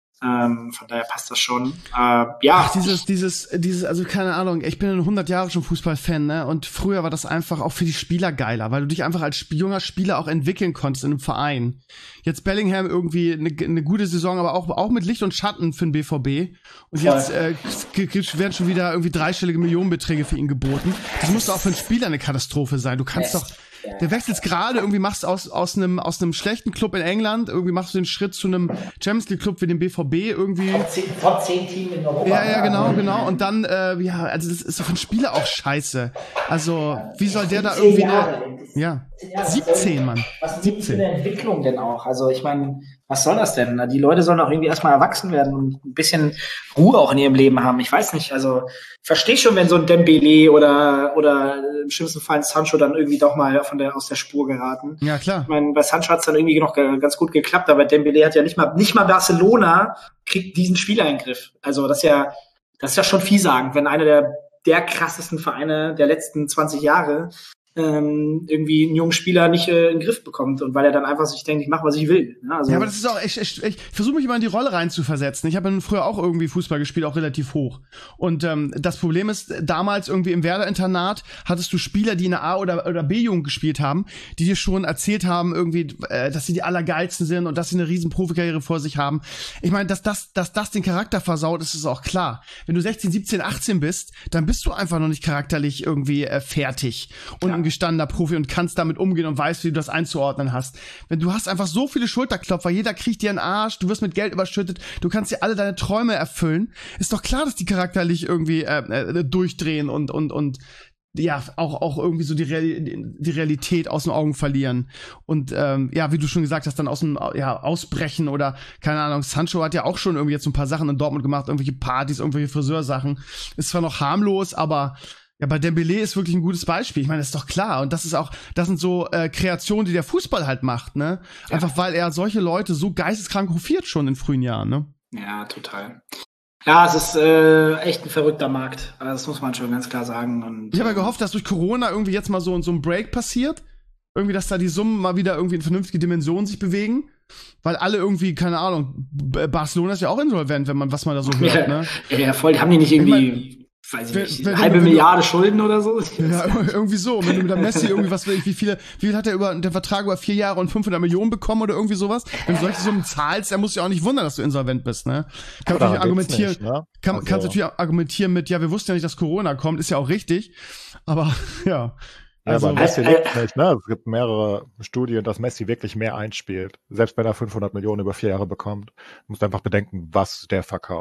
Ähm, von daher passt das schon. Äh, ja. Ach, dieses, dieses, dieses, also keine Ahnung, ich bin hundert Jahre schon Fußballfan, ne? Und früher war das einfach auch für die Spieler geiler, weil du dich einfach als Sp- junger Spieler auch entwickeln konntest in einem Verein. Jetzt Bellingham irgendwie eine, eine gute Saison, aber auch, auch mit Licht und Schatten für den B V B. Und Voll. jetzt äh, werden schon wieder irgendwie dreistellige Millionenbeträge für ihn geboten. Das muss doch auch für einen Spieler eine Katastrophe sein. Du kannst Yes. doch, der wechselt gerade, irgendwie machst aus aus einem aus einem schlechten Club in England, irgendwie machst du den Schritt zu einem Champions League Club wie dem B V B irgendwie. Top zehn Team in Europa. Ja, ja, genau, genau. Und dann, äh, ja, also das ist doch für einen Spieler auch scheiße. Also, wie soll der da irgendwie eine, ja, siebzehn, Mann. Was ist die für eine Entwicklung denn auch? Also ich meine, was soll das denn? Die Leute sollen auch irgendwie erstmal erwachsen werden und ein bisschen Ruhe auch in ihrem Leben haben. Ich weiß nicht, also verstehe schon, wenn so ein Dembele oder oder im schlimmsten Fall ein Sancho dann irgendwie doch mal von der aus der Spur geraten. Ja, klar. Ich meine, bei Sancho hat es dann irgendwie noch ganz gut geklappt, aber Dembele hat ja nicht mal nicht mal Barcelona kriegt diesen Spieler in den Griff. Also das ist ja das ist ja schon vielsagend, wenn einer der der krassesten Vereine der letzten zwanzig Jahre ähm, irgendwie einen jungen Spieler nicht äh, in den Griff bekommt und weil er dann einfach sich denkt, ich mach, was ich will. Ne? Also, ja, aber das ist auch, ich, ich, ich versuche mich immer in die Rolle rein zu versetzen. Ich habe ja früher auch irgendwie Fußball gespielt, auch relativ hoch. Und ähm, das Problem ist, damals irgendwie im Werder-Internat hattest du Spieler, die in der A- oder, oder B-Jugend gespielt haben, die dir schon erzählt haben, irgendwie, äh, dass sie die Allergeilsten sind und dass sie eine riesen Profikarriere vor sich haben. Ich meine, dass das, dass das den Charakter versaut, ist es auch klar. Wenn du sechzehn, siebzehn, achtzehn bist, dann bist du einfach noch nicht charakterlich irgendwie äh, fertig und ein gestandener Profi und kannst damit umgehen und weißt, wie du das einzuordnen hast. Wenn du hast einfach so viele Schulterklopfer, jeder kriegt dir einen Arsch, du wirst mit Geld überschüttet, du kannst dir alle deine Träume erfüllen, ist doch klar, dass die charakterlich irgendwie äh, äh, durchdrehen und und und ja, auch auch irgendwie so die, Real, die Realität aus den Augen verlieren und ähm, ja, wie du schon gesagt hast, dann aus dem ja ausbrechen oder keine Ahnung. Sancho hat ja auch schon irgendwie jetzt so ein paar Sachen in Dortmund gemacht, irgendwelche Partys, irgendwelche Friseursachen. Ist zwar noch harmlos, aber ja, bei Dembélé ist wirklich ein gutes Beispiel. Ich meine, das ist doch klar. Und das ist auch, das sind so äh, Kreationen, die der Fußball halt macht, ne? Ja. Einfach weil er solche Leute so geisteskrank hofiert schon in frühen Jahren, ne? Ja, total. Ja, es ist äh, echt ein verrückter Markt. Also das muss man schon ganz klar sagen. Und, ich habe ja gehofft, dass durch Corona irgendwie jetzt mal so, so ein Break passiert. Irgendwie, dass da die Summen mal wieder irgendwie in vernünftige Dimensionen sich bewegen. Weil alle irgendwie, keine Ahnung, Barcelona ist ja auch insolvent, wenn man, was man da so hört, ja, ne? Ja, voll, die haben die nicht irgendwie... Ich mein, weiß ich wenn, nicht, wenn, eine halbe wenn, Milliarde wenn, Schulden oder so. Ja, irgendwie so. Und wenn du mit der Messi irgendwie, was wie viele, wie viel hat er über den Vertrag über vier Jahre und fünfhundert Millionen bekommen oder irgendwie sowas? Wenn du solche Summen zahlst, dann musst du ja auch nicht wundern, dass du insolvent bist, ne? Kann man natürlich argumentieren, nicht, ne? kann, also. kannst natürlich argumentieren mit, ja, wir wussten ja nicht, dass Corona kommt, ist ja auch richtig. Aber, ja. Also, ja, aber Messi äh, lebt nicht, ne? Es gibt mehrere Studien, dass Messi wirklich mehr einspielt. Selbst wenn er fünfhundert Millionen über vier Jahre bekommt. Du musst einfach bedenken, was der verkauft.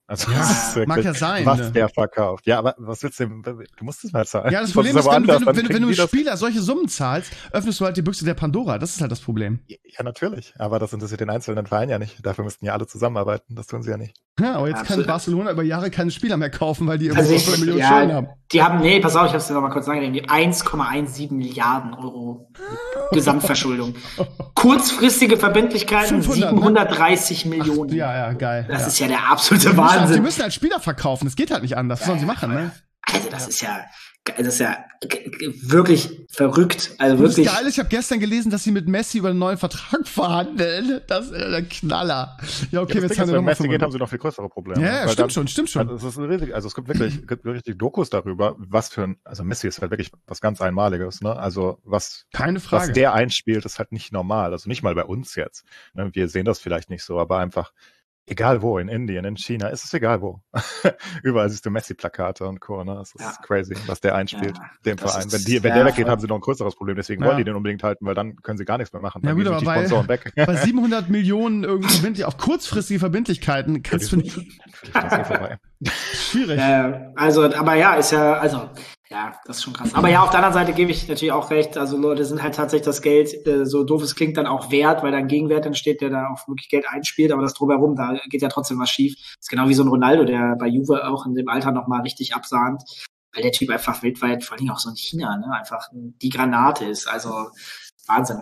Also Ja, das ist wirklich, mag ja sein, was ne? der verkauft. Ja, aber was willst du, du musst es mal zahlen. Ja, das Sonst Problem ist, aber wenn, du- anders, wenn, dann du- wenn, wenn kriegen du die das- Spieler solche Summen zahlst, öffnest du halt die Büchse der Pandora. Das ist halt das Problem. Ja, natürlich. Aber das interessiert den einzelnen Verein ja nicht. Dafür müssten ja alle zusammenarbeiten. Das tun sie ja nicht. Ja, aber jetzt kann Absolut. Barcelona über Jahre keine Spieler mehr kaufen, weil die Also irgendwie ich, fünf Millionen Schulden ja, haben. die haben, nee, pass auf, ich hab's dir noch mal kurz sagen, die eins Komma sieben Milliarden Euro Gesamtverschuldung. Kurzfristige Verbindlichkeiten fünfhundert, ne? siebenhundertdreißig Millionen. Ja, ja, geil. Das ja. ist ja der absolute Die müssen, halt, die Wahnsinn. müssen halt Spieler verkaufen. Das geht halt nicht anders. Was sollen sie machen, ne? Also das ist ja, das ist ja g- g- wirklich verrückt. Also Das wirklich. Geile ist, ich habe gestern gelesen, dass sie mit Messi über einen neuen Vertrag verhandeln. Das ist der Knaller. Ja, okay, Ja, jetzt das Ding haben ist, wir wenn noch mal Messi geht, haben sie noch viel größere Probleme. Ja, ja, Weil stimmt dann- schon, stimmt schon. Also es ist ein riesig, also es gibt wirklich, gibt richtig Dokus darüber, was für ein, also Messi ist halt wirklich was ganz Einmaliges, ne? Also was, Keine was Frage. der einspielt, ist halt nicht normal. Also nicht mal bei uns jetzt. Ne? Wir sehen das vielleicht nicht so, aber einfach, egal wo, in Indien, in China, ist es egal wo. Überall siehst du Messi-Plakate und Co. Ne? Das ist Ja. crazy, was der einspielt, Ja, dem das Verein. ist- Wenn, die, wenn ja, der weggeht, voll. haben sie noch ein größeres Problem. Deswegen Ja. wollen die den unbedingt halten, weil dann können sie gar nichts mehr machen. Ja, Dann gut, gehen aber sich die bei- Sponsoren weg. Bei siebenhundert Millionen irgendwie verbindlich, auf kurzfristige Verbindlichkeiten kannst du nicht. Das ist vorbei. Schwierig. Äh, also, aber ja, ist ja, also, ja, das ist schon krass. Aber ja, auf der anderen Seite gebe ich natürlich auch recht. Also Leute sind halt tatsächlich das Geld, äh, so doof es klingt, dann auch wert, weil da ein Gegenwert entsteht, der da auch wirklich Geld einspielt. Aber das drumherum, da geht ja trotzdem was schief. Das ist genau wie so ein Ronaldo, der bei Juve auch in dem Alter nochmal richtig absahnt, weil der Typ einfach weltweit, vor allem auch so in China, ne, einfach die Granate ist. Also Wahnsinn.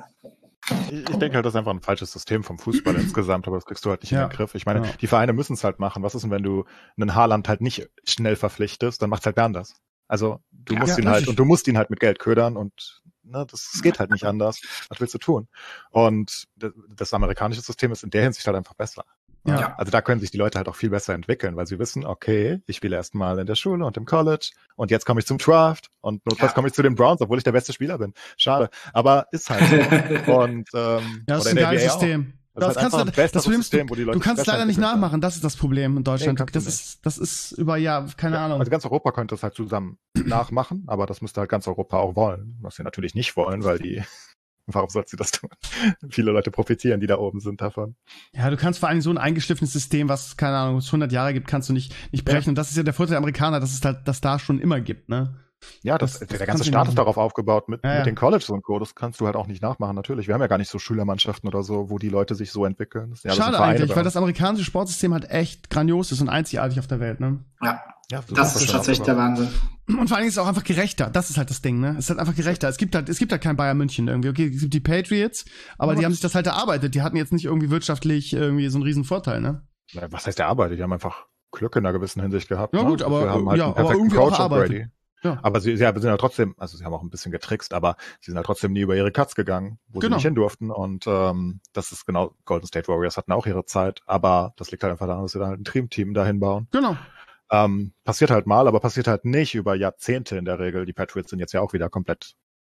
Ich ich denke halt, das ist einfach ein falsches System vom Fußball insgesamt, aber das kriegst du halt nicht Ja. in den Griff. Ich meine, Ja. die Vereine müssen es halt machen. Was ist denn, wenn du einen Haaland halt nicht schnell verpflichtest, dann macht's halt wer anders. Also du Ja, musst ja, ihn halt, natürlich. und du musst ihn halt mit Geld ködern und ne, das, das geht halt nicht anders. Was willst du tun? Und das, das amerikanische System ist in der Hinsicht halt einfach besser. Ja. Ja. Also da können sich die Leute halt auch viel besser entwickeln, weil sie wissen, okay, ich spiele erstmal in der Schule und im College und jetzt komme ich zum Draft und notfalls Ja. komme ich zu den Browns, obwohl ich der beste Spieler bin. Schade. Aber ist halt so. Und ähm, Ja, das ist oder ein in der geiles N B A auch. System. Das Das, ist halt kannst einfach du, ein das besseres Problem ist, System, wo die du, Leute du kannst sich besser leider nicht entwickeln nachmachen. Das ist das Problem in Deutschland. Nee, kannst das du ist, das ist über ja, keine Ahnung. Also ganz Europa könnte es halt zusammen nachmachen, aber das müsste halt ganz Europa auch wollen. Was sie natürlich nicht wollen, weil die, warum sollten sie das tun? Viele Leute profitieren, die da oben sind davon. Ja, du kannst vor allem so ein eingeschliffenes System, was, keine Ahnung, es hundert Jahre gibt, kannst du nicht, nicht brechen. Ja. Und das ist ja der Vorteil der Amerikaner, dass es halt, das da schon immer gibt, ne? Ja, das, Das- das der kannst ganze du Staat nicht ist darauf aufgebaut mit, Ja, ja. mit den Colleges und Co. Das kannst du halt auch nicht nachmachen, natürlich. Wir haben ja gar nicht so Schülermannschaften oder so, wo die Leute sich so entwickeln. Das sind ja alles Schade Vereine eigentlich, bei weil uns. das amerikanische Sportsystem halt echt grandios ist und einzigartig auf der Welt, ne? Ja, Ja, so das das ist schon tatsächlich der aufgebaut. Wahnsinn. Und vor allen Dingen ist es auch einfach gerechter. Das ist halt das Ding, ne? Es ist halt einfach gerechter. Es gibt halt, es gibt halt kein Bayern München irgendwie. Okay, es gibt die Patriots, aber Ja, die haben das- sich das halt erarbeitet. Die hatten jetzt nicht irgendwie wirtschaftlich irgendwie so einen riesen Vorteil, ne? Na, was heißt der Arbeit? Die haben einfach Glück in einer gewissen Hinsicht gehabt. Ja, ne? gut, aber, Sie haben halt ja, einen aber perfekten irgendwie auch Coach und erarbeitet. Brady. Ja. Aber sie, sie sind ja trotzdem, also sie haben auch ein bisschen getrickst, aber sie sind halt trotzdem nie über ihre Cuts gegangen, wo Genau. sie nicht hin durften. Und ähm, das ist genau, Golden State Warriors hatten auch ihre Zeit, aber das liegt halt einfach daran, dass sie da halt ein Dream-Team dahin bauen. Genau. Ähm, passiert halt mal, aber passiert halt nicht über Jahrzehnte in der Regel. Die Patriots sind jetzt ja auch wieder komplett.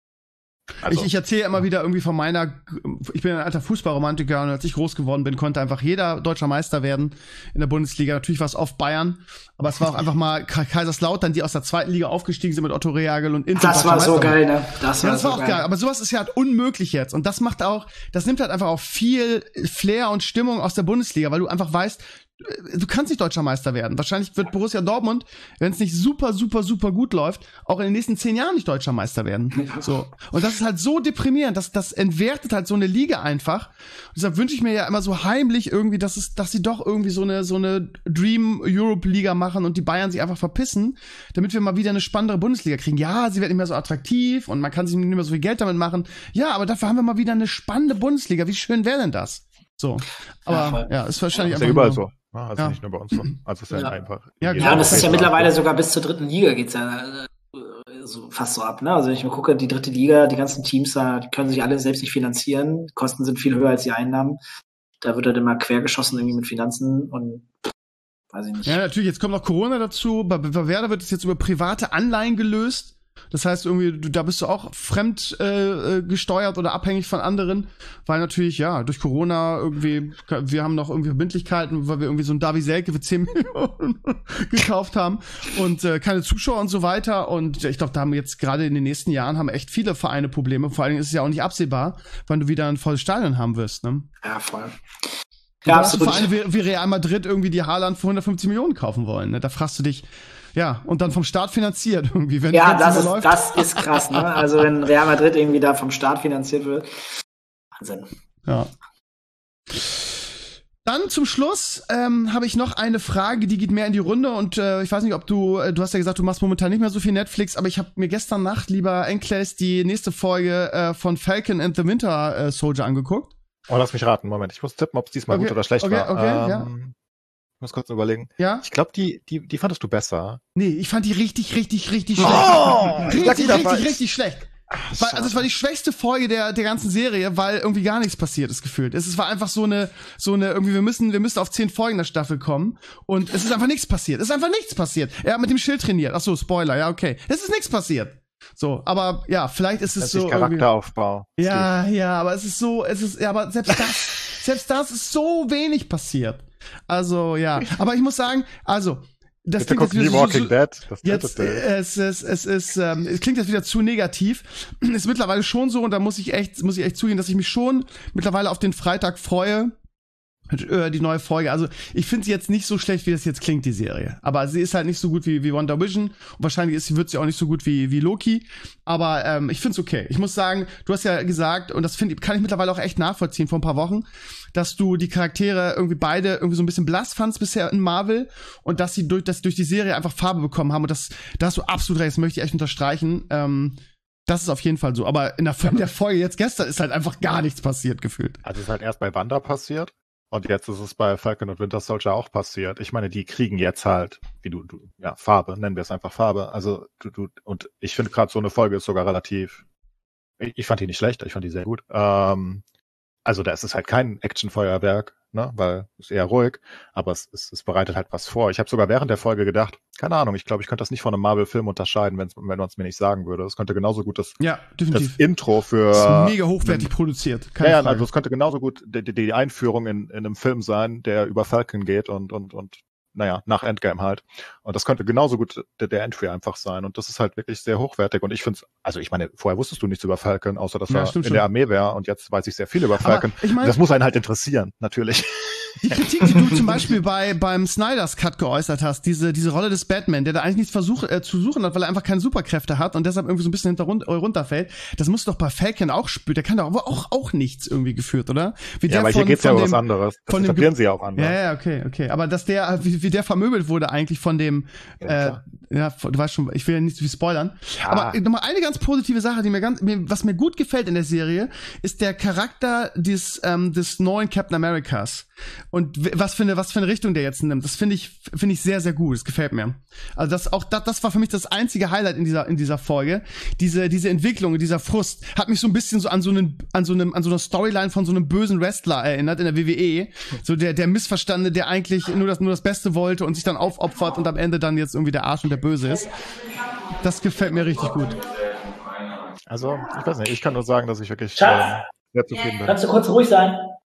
Also, ich ich erzähle immer wieder irgendwie von meiner, ich bin ein alter Fußballromantiker und als ich groß geworden bin, konnte einfach jeder deutscher Meister werden in der Bundesliga. Natürlich war es oft Bayern, aber es war auch einfach mal Ka- Kaiserslautern, die aus der zweiten Liga aufgestiegen sind mit Otto Rehagel und Inter. Das war so geil, ne? Das Ja, war das so war auch geil. geil. Aber sowas ist ja halt unmöglich jetzt. Und das macht auch, das nimmt halt einfach auch viel Flair und Stimmung aus der Bundesliga, weil du einfach weißt, du kannst nicht deutscher Meister werden. Wahrscheinlich wird Borussia Dortmund, wenn es nicht super, super, super gut läuft, auch in den nächsten zehn Jahren nicht deutscher Meister werden. So. Und das ist halt so deprimierend, dass das entwertet halt so eine Liga einfach. Und deshalb wünsche ich mir ja immer so heimlich irgendwie, dass es, dass sie doch irgendwie so eine, so eine Dream Europe Liga machen und die Bayern sich einfach verpissen, damit wir mal wieder eine spannendere Bundesliga kriegen. Ja, sie wird nicht mehr so attraktiv und man kann sich nicht mehr so viel Geld damit machen. Ja, aber dafür haben wir mal wieder eine spannende Bundesliga. Wie schön wäre denn das? So. Ja, Aber voll. ja, ist wahrscheinlich ist ja einfach überall nur- so. Ja, also Ja. nicht nur bei uns so. Also es ist ja, Ja. einfach. Ja, jeder Ja, und das ist ja Ort. mittlerweile sogar bis zur dritten Liga geht's ja äh, so fast so ab, ne? Also wenn ich mir gucke, die dritte Liga, die ganzen Teams da, die können sich alle selbst nicht finanzieren. Die Kosten sind viel höher als die Einnahmen. Da wird halt immer quergeschossen irgendwie mit Finanzen und weiß ich nicht. Ja, natürlich, jetzt kommt noch Corona dazu. Bei, bei Werder wird es jetzt über private Anleihen gelöst. Das heißt, irgendwie, du, da bist du auch fremd äh, äh, gesteuert oder abhängig von anderen, weil natürlich, ja, durch Corona irgendwie, wir haben noch irgendwie Verbindlichkeiten, weil wir irgendwie so ein Davy Selke für zehn Millionen gekauft haben und äh, keine Zuschauer und so weiter. Und ich glaube, da haben jetzt gerade in den nächsten Jahren haben echt viele Vereine Probleme. Vor allen Dingen ist es ja auch nicht absehbar, wann du wieder ein volles Stadion haben wirst, ne? Ja, voll. Ja, absolut. Vor allem wie, wie Real Madrid irgendwie die Haaland für hundertfünfzig Millionen kaufen wollen. Ne? Da fragst du dich, ja, und dann vom Staat finanziert irgendwie. Wenn ja, das ist, läuft. das ist krass, ne? Also wenn Real Madrid irgendwie da vom Staat finanziert wird. Wahnsinn. Ja. Dann zum Schluss ähm, habe ich noch eine Frage, die geht mehr in die Runde und äh, ich weiß nicht, ob du, äh, du hast ja gesagt, du machst momentan nicht mehr so viel Netflix, aber ich habe mir gestern Nacht, lieber Enkles, die nächste Folge äh, von Falcon and the Winter äh, Soldier angeguckt. Oh, lass mich raten, Moment, ich muss tippen, ob es diesmal okay, gut oder schlecht okay, war. Okay, ähm, ja. Ich muss kurz überlegen. Ja? Ich glaube, die, die, die fandest du besser. Nee, ich fand die richtig, richtig, richtig schlecht. Oh, richtig, richtig, richtig, richtig schlecht. Ach, Weil, also es war die schwächste Folge der der ganzen Serie, weil irgendwie gar nichts passiert ist gefühlt. Es, es war einfach so eine so eine irgendwie wir müssen wir müssen auf zehn Folgen der Staffel kommen und es ist einfach nichts passiert. Es ist einfach nichts passiert. Er hat mit dem Schild trainiert. Ach so, Spoiler. Ja, okay. Es ist nichts passiert. So, aber ja, vielleicht ist es das so ist Charakteraufbau. Ja, ja, aber es ist so, es ist ja, aber selbst das selbst das ist so wenig passiert. Also, ja, aber ich muss sagen, also das Bitte guck nie so, Walking so, Dead. Das jetzt, es ist, es ist, ähm, es klingt jetzt wieder zu negativ. Ist mittlerweile schon so und da muss ich echt, muss ich echt zugeben, dass ich mich schon mittlerweile auf den Freitag freue. Die neue Folge. Also ich finde sie jetzt nicht so schlecht, wie das jetzt klingt, die Serie. Aber sie ist halt nicht so gut wie, wie WandaVision. Und wahrscheinlich ist, wird sie auch nicht so gut wie, wie Loki. Aber ähm, ich finde es okay. Ich muss sagen, du hast ja gesagt, und das find, kann ich mittlerweile auch echt nachvollziehen vor ein paar Wochen, dass du die Charaktere irgendwie beide irgendwie so ein bisschen blass fandst bisher in Marvel und dass sie durch, dass sie durch die Serie einfach Farbe bekommen haben. Und das, da hast du absolut recht, das möchte ich echt unterstreichen. Ähm, das ist auf jeden Fall so. Aber in der, in der Folge jetzt gestern ist halt einfach gar nichts passiert gefühlt. Also es ist halt erst bei Wanda passiert. Und jetzt ist es bei Falcon und Winter Soldier auch passiert. Ich meine, die kriegen jetzt halt, wie du, du ja, Farbe, nennen wir es einfach Farbe. Also du, du, und ich finde gerade so eine Folge ist sogar relativ, ich, ich fand die nicht schlecht, ich fand die sehr gut. Ähm, also da ist es halt kein Actionfeuerwerk, ne, weil es eher ruhig, aber es, es, es bereitet halt was vor. Ich habe sogar während der Folge gedacht, keine Ahnung, ich glaube, ich könnte das nicht von einem Marvel-Film unterscheiden, wenn man es mir nicht sagen würde. Es könnte genauso gut das, ja, definitiv. das Intro für... Das ist mega hochwertig einen, produziert. Keine ja, Frage. Also es könnte genauso gut die, die Einführung in, in einem Film sein, der über Falcon geht und, und, und naja, nach Endgame halt. Und das könnte genauso gut der, der Entry einfach sein. Und das ist halt wirklich sehr hochwertig. Und ich finde es, also ich meine, vorher wusstest du nichts über Falcon, außer dass ja, er in schon. der Armee wäre. Und jetzt weiß ich sehr viel über Falcon. Ich mein, das muss einen halt interessieren, natürlich. Die Kritik, die du zum Beispiel bei beim Snyder's Cut geäußert hast, diese diese Rolle des Batman, der da eigentlich nichts versuch, äh, zu suchen hat, weil er einfach keine Superkräfte hat und deshalb irgendwie so ein bisschen hinter run- runterfällt, das musst du doch bei Falcon auch spüren. Der kann doch aber auch auch nichts irgendwie geführt, oder? Wie ja, der aber hier von, geht's ja um was anderes. Das etablieren sie ja auch anders. Ja, ja, okay, okay. Aber dass der, wie, wie der vermöbelt wurde eigentlich von dem, ja, äh, ja, du weißt schon, ich will ja nicht zu viel spoilern. Ja. Aber nochmal eine ganz positive Sache, die mir ganz, mir, was mir gut gefällt in der Serie, ist der Charakter des ähm, des neuen Captain Americas. Und was für eine, was für eine Richtung der jetzt nimmt, das finde ich, finde ich sehr, sehr gut. Das gefällt mir. Also das auch, das, das war für mich das einzige Highlight in dieser, in dieser Folge. Diese, diese Entwicklung, dieser Frust hat mich so ein bisschen so an so einen, an so einem, an so einer Storyline von so einem bösen Wrestler erinnert in der W W E. So der, der Missverstandene, der eigentlich nur das, nur das Beste wollte und sich dann aufopfert und am Ende dann jetzt irgendwie der Arsch und der Böse ist. Das gefällt mir richtig gut. Also, ich weiß nicht, ich kann nur sagen, dass ich wirklich äh, sehr zufrieden bin. Kannst du kurz ruhig sein?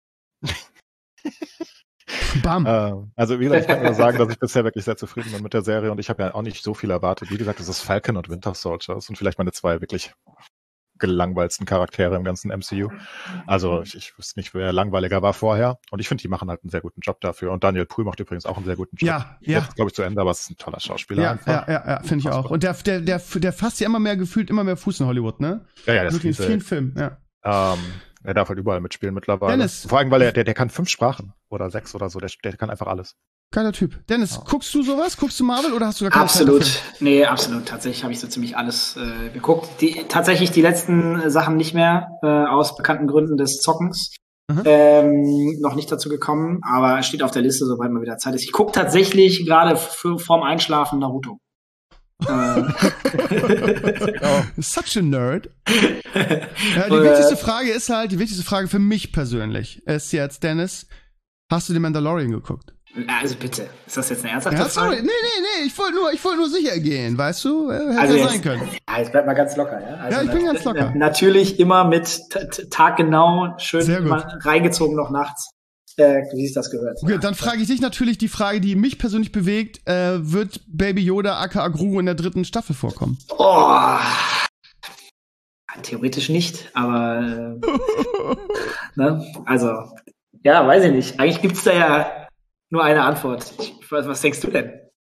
Bam. Äh, also wie gesagt, ich kann nur sagen, dass ich bisher wirklich sehr zufrieden bin mit der Serie und ich habe ja auch nicht so viel erwartet. Wie gesagt, es ist Falcon und Winter Soldier und vielleicht meine zwei wirklich gelangweilsten Charaktere im ganzen M C U. Also ich, ich wüsste nicht, wer langweiliger war vorher und ich finde, die machen halt einen sehr guten Job dafür und Daniel Brühl macht übrigens auch einen sehr guten Job. Ja, ja. Jetzt glaube ich zu Ende, aber es ist ein toller Schauspieler ja, einfach. Ja, ja, ja, finde ich auch. Und der, der, der, der fasst ja immer mehr gefühlt, immer mehr Fuß in Hollywood, ne? Ja, ja, das ist in vielen Filmen, ja. Ähm, er darf halt überall mitspielen mittlerweile. Dennis. Vor allem, weil er, der, der kann fünf Sprachen oder sechs oder so, der, der kann einfach alles. Geiler Typ. Dennis, ja. Guckst du sowas? Guckst du Marvel oder hast du da keine Absolut. Zeit dafür? Nee, absolut. Tatsächlich habe ich so ziemlich alles äh, geguckt. Die, tatsächlich die letzten äh, Sachen nicht mehr, äh, aus bekannten Gründen des Zockens. Mhm. Ähm, noch nicht dazu gekommen, aber steht auf der Liste, sobald mal wieder Zeit ist. Ich gucke tatsächlich gerade für, vorm Einschlafen Naruto. Genau. Such a nerd. Ja, die wichtigste Frage ist halt, die wichtigste Frage für mich persönlich ist jetzt, Dennis, hast du den Mandalorian geguckt? Also bitte, ist das jetzt eine ernsthafte ja, Frage? Sorry, nee, nee, nee, ich wollte nur, ich wollte nur sicher gehen, weißt du? Hätte also ja jetzt, sein können. Ja, jetzt bleib mal ganz locker, ja? Also ja, ich bin ganz locker. Natürlich immer mit t- t- taggenau, schön immer reingezogen noch nachts. Äh, wie ist das gehört? Okay, dann frage ich dich natürlich die Frage, die mich persönlich bewegt, äh, wird Baby Yoda aka Gru in der dritten Staffel vorkommen? Oh, theoretisch nicht, aber äh, ne? Also Ja, weiß ich nicht. Eigentlich gibt's da ja nur eine Antwort. Ich, was, was denkst du denn?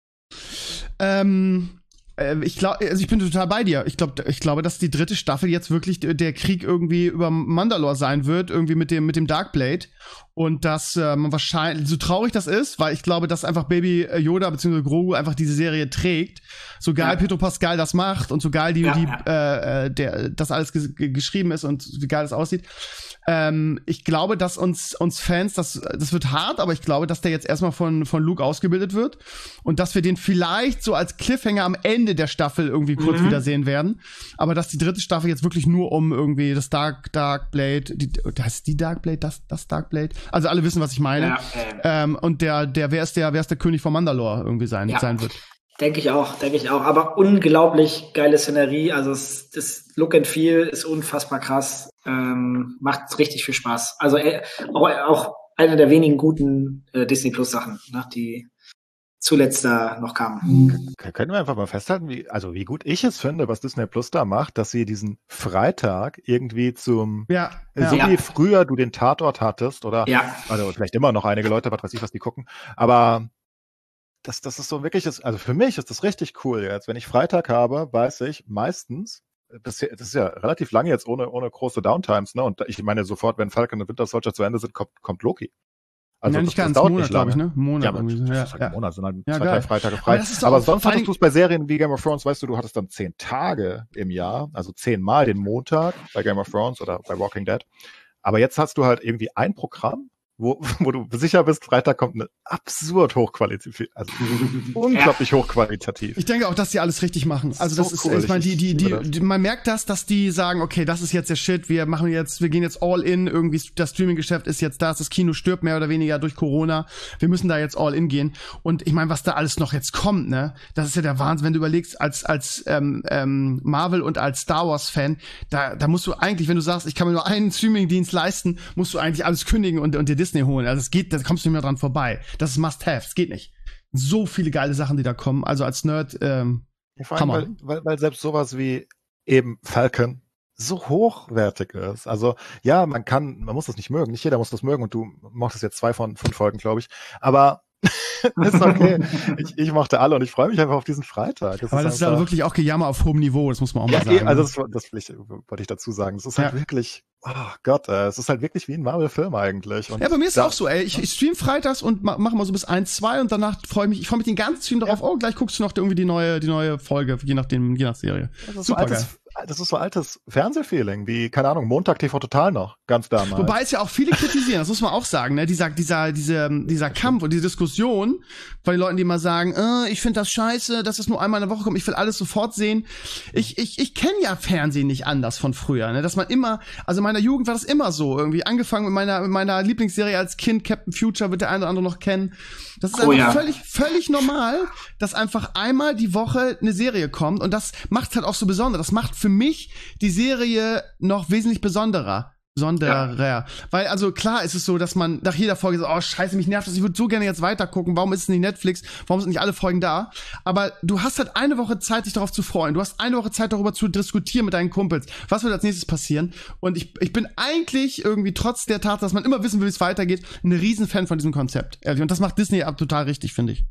Ähm, äh, ich glaube, also ich bin total bei dir. Ich glaube, ich glaube, dass die dritte Staffel jetzt wirklich der Krieg irgendwie über Mandalore sein wird, irgendwie mit dem mit dem Darkblade. Und dass äh, man wahrscheinlich, so traurig das ist, weil ich glaube, dass einfach Baby Yoda bzw. Grogu einfach diese Serie trägt. So geil ja. Pedro Pascal das macht und so geil die, ja, die ja. Äh, der das alles ge- geschrieben ist und wie geil das aussieht. Ähm, ich glaube, dass uns uns Fans, das das wird hart, aber ich glaube, dass der jetzt erstmal von von Luke ausgebildet wird und dass wir den vielleicht so als Cliffhanger am Ende der Staffel irgendwie kurz mhm. wiedersehen werden. Aber dass die dritte Staffel jetzt wirklich nur um irgendwie das Dark Darkblade, die, das ist die Darkblade, das das Darkblade. Also alle wissen, was ich meine. Ja, äh, ähm, und der, der, wer ist der, wer ist der König von Mandalore irgendwie sein, ja, sein wird. Denke ich auch, denke ich auch. Aber unglaublich geile Szenerie. Also es, das Look and Feel ist unfassbar krass. Ähm, macht richtig viel Spaß. Also äh, auch, auch eine der wenigen guten äh, Disney Plus Sachen, ne, die zuletzt da noch kamen. Können wir einfach mal festhalten, wie, also wie gut ich es finde, was Disney Plus da macht, dass sie diesen Freitag irgendwie zum, ja, so ja. wie früher du den Tatort hattest, oder, ja. also vielleicht immer noch einige Leute, was weiß ich, was die gucken, aber das, das ist so wirklich, also für mich ist das richtig cool jetzt. Wenn ich Freitag habe, weiß ich meistens, das ist ja relativ lange jetzt ohne, ohne große Downtimes, ne, und ich meine sofort, wenn Falcon und Winter Soldier zu Ende sind, kommt, kommt Loki. Also ja, nicht das, ganz, das dauert Monat, glaube ich, ne? Monat ja, aber irgendwie. das Ja, ist halt ja. ein Monat, sind halt ja, zwei, drei Freitage frei. Aber, aber sonst hattest du es bei Serien wie Game of Thrones, weißt du, du hattest dann zehn Tage im Jahr, also zehnmal den Montag bei Game of Thrones oder bei Walking Dead. Aber jetzt hast du halt irgendwie ein Programm, wo, wo du sicher bist, Freitag kommt eine absurd hochqualitativ, also unglaublich ja. hochqualitativ. Ich denke auch, dass die alles richtig machen. Also das so ist, cool. ich meine, die, die, die, die, man merkt das, dass die sagen, okay, das ist jetzt der Shit, wir machen jetzt, wir gehen jetzt all in, irgendwie das Streaming-Geschäft ist jetzt das, das Kino stirbt mehr oder weniger durch Corona, wir müssen da jetzt all in gehen. Und ich meine, was da alles noch jetzt kommt, ne, das ist ja der Wahnsinn, wenn du überlegst, als, als ähm, ähm, Marvel und als Star Wars-Fan, da, da musst du eigentlich, wenn du sagst, ich kann mir nur einen Streaming-Dienst leisten, musst du eigentlich alles kündigen und, und dir Disney holen. Also es geht, da kommst du nicht mehr dran vorbei. Das ist Must-Have. Es geht nicht. So viele geile Sachen, die da kommen. Also als Nerd, ähm, ja, vor allem, weil, weil, weil selbst sowas wie eben Falcon so hochwertig ist. Also ja, man kann, man muss das nicht mögen. Nicht jeder muss das mögen und du mochtest jetzt zwei von fünf Folgen, glaube ich. Aber ist okay. ich, ich mochte alle und ich freue mich einfach auf diesen Freitag. Das aber ist das ist ja wirklich auch Gejammer auf hohem Niveau, das muss man auch ja, mal sagen. Also das, das will ich, wollte ich dazu sagen. Es ist halt ja. wirklich, oh Gott, äh, es ist halt wirklich wie ein Marvel-Film eigentlich. Und ja, bei mir ist es auch so, ey. Ich, ich stream freitags und ma, mache mal so bis eins, zwei und danach freue ich mich, ich freue mich den ganzen Stream darauf, ja. oh, gleich guckst du noch irgendwie die neue, die neue Folge, je nachdem, je nach Serie. Das ist super so altes, geil. Das ist so altes Fernsehfeeling, wie, keine Ahnung, Montag T V Total noch, ganz damals. Wobei es ja auch viele kritisieren, das muss man auch sagen, ne, dieser, dieser, dieser, dieser Kampf und diese Diskussion von den Leuten, die mal sagen, äh, ich finde das scheiße, dass es nur einmal in der Woche kommt, ich will alles sofort sehen. Ich, ich, ich kenne ja Fernsehen nicht anders von früher, ne, dass man immer, also in meiner Jugend war das immer so, irgendwie angefangen mit meiner, mit meiner Lieblingsserie als Kind, Captain Future, wird der eine oder andere noch kennen. Das ist oh, einfach ja. völlig, völlig normal, dass einfach einmal die Woche eine Serie kommt und das macht's halt auch so besonders. Das macht für mich die Serie noch wesentlich besonderer. Besonderer. Ja. Weil, also klar ist es so, dass man nach jeder Folge so, oh scheiße, mich nervt das, ich würde so gerne jetzt weiter gucken, warum ist es nicht Netflix, warum sind nicht alle Folgen da? Aber du hast halt eine Woche Zeit, dich darauf zu freuen. Du hast eine Woche Zeit, darüber zu diskutieren mit deinen Kumpels. Was wird als nächstes passieren? Und ich, ich bin eigentlich irgendwie trotz der Tatsache, dass man immer wissen will, wie es weitergeht, ein Riesenfan von diesem Konzept. Ehrlich. Und das macht Disney ab total richtig, finde ich.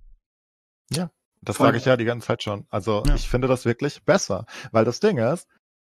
Ja, das sage ich ja die ganze Zeit schon. Also ja. ich finde das wirklich besser. Weil das Ding ist,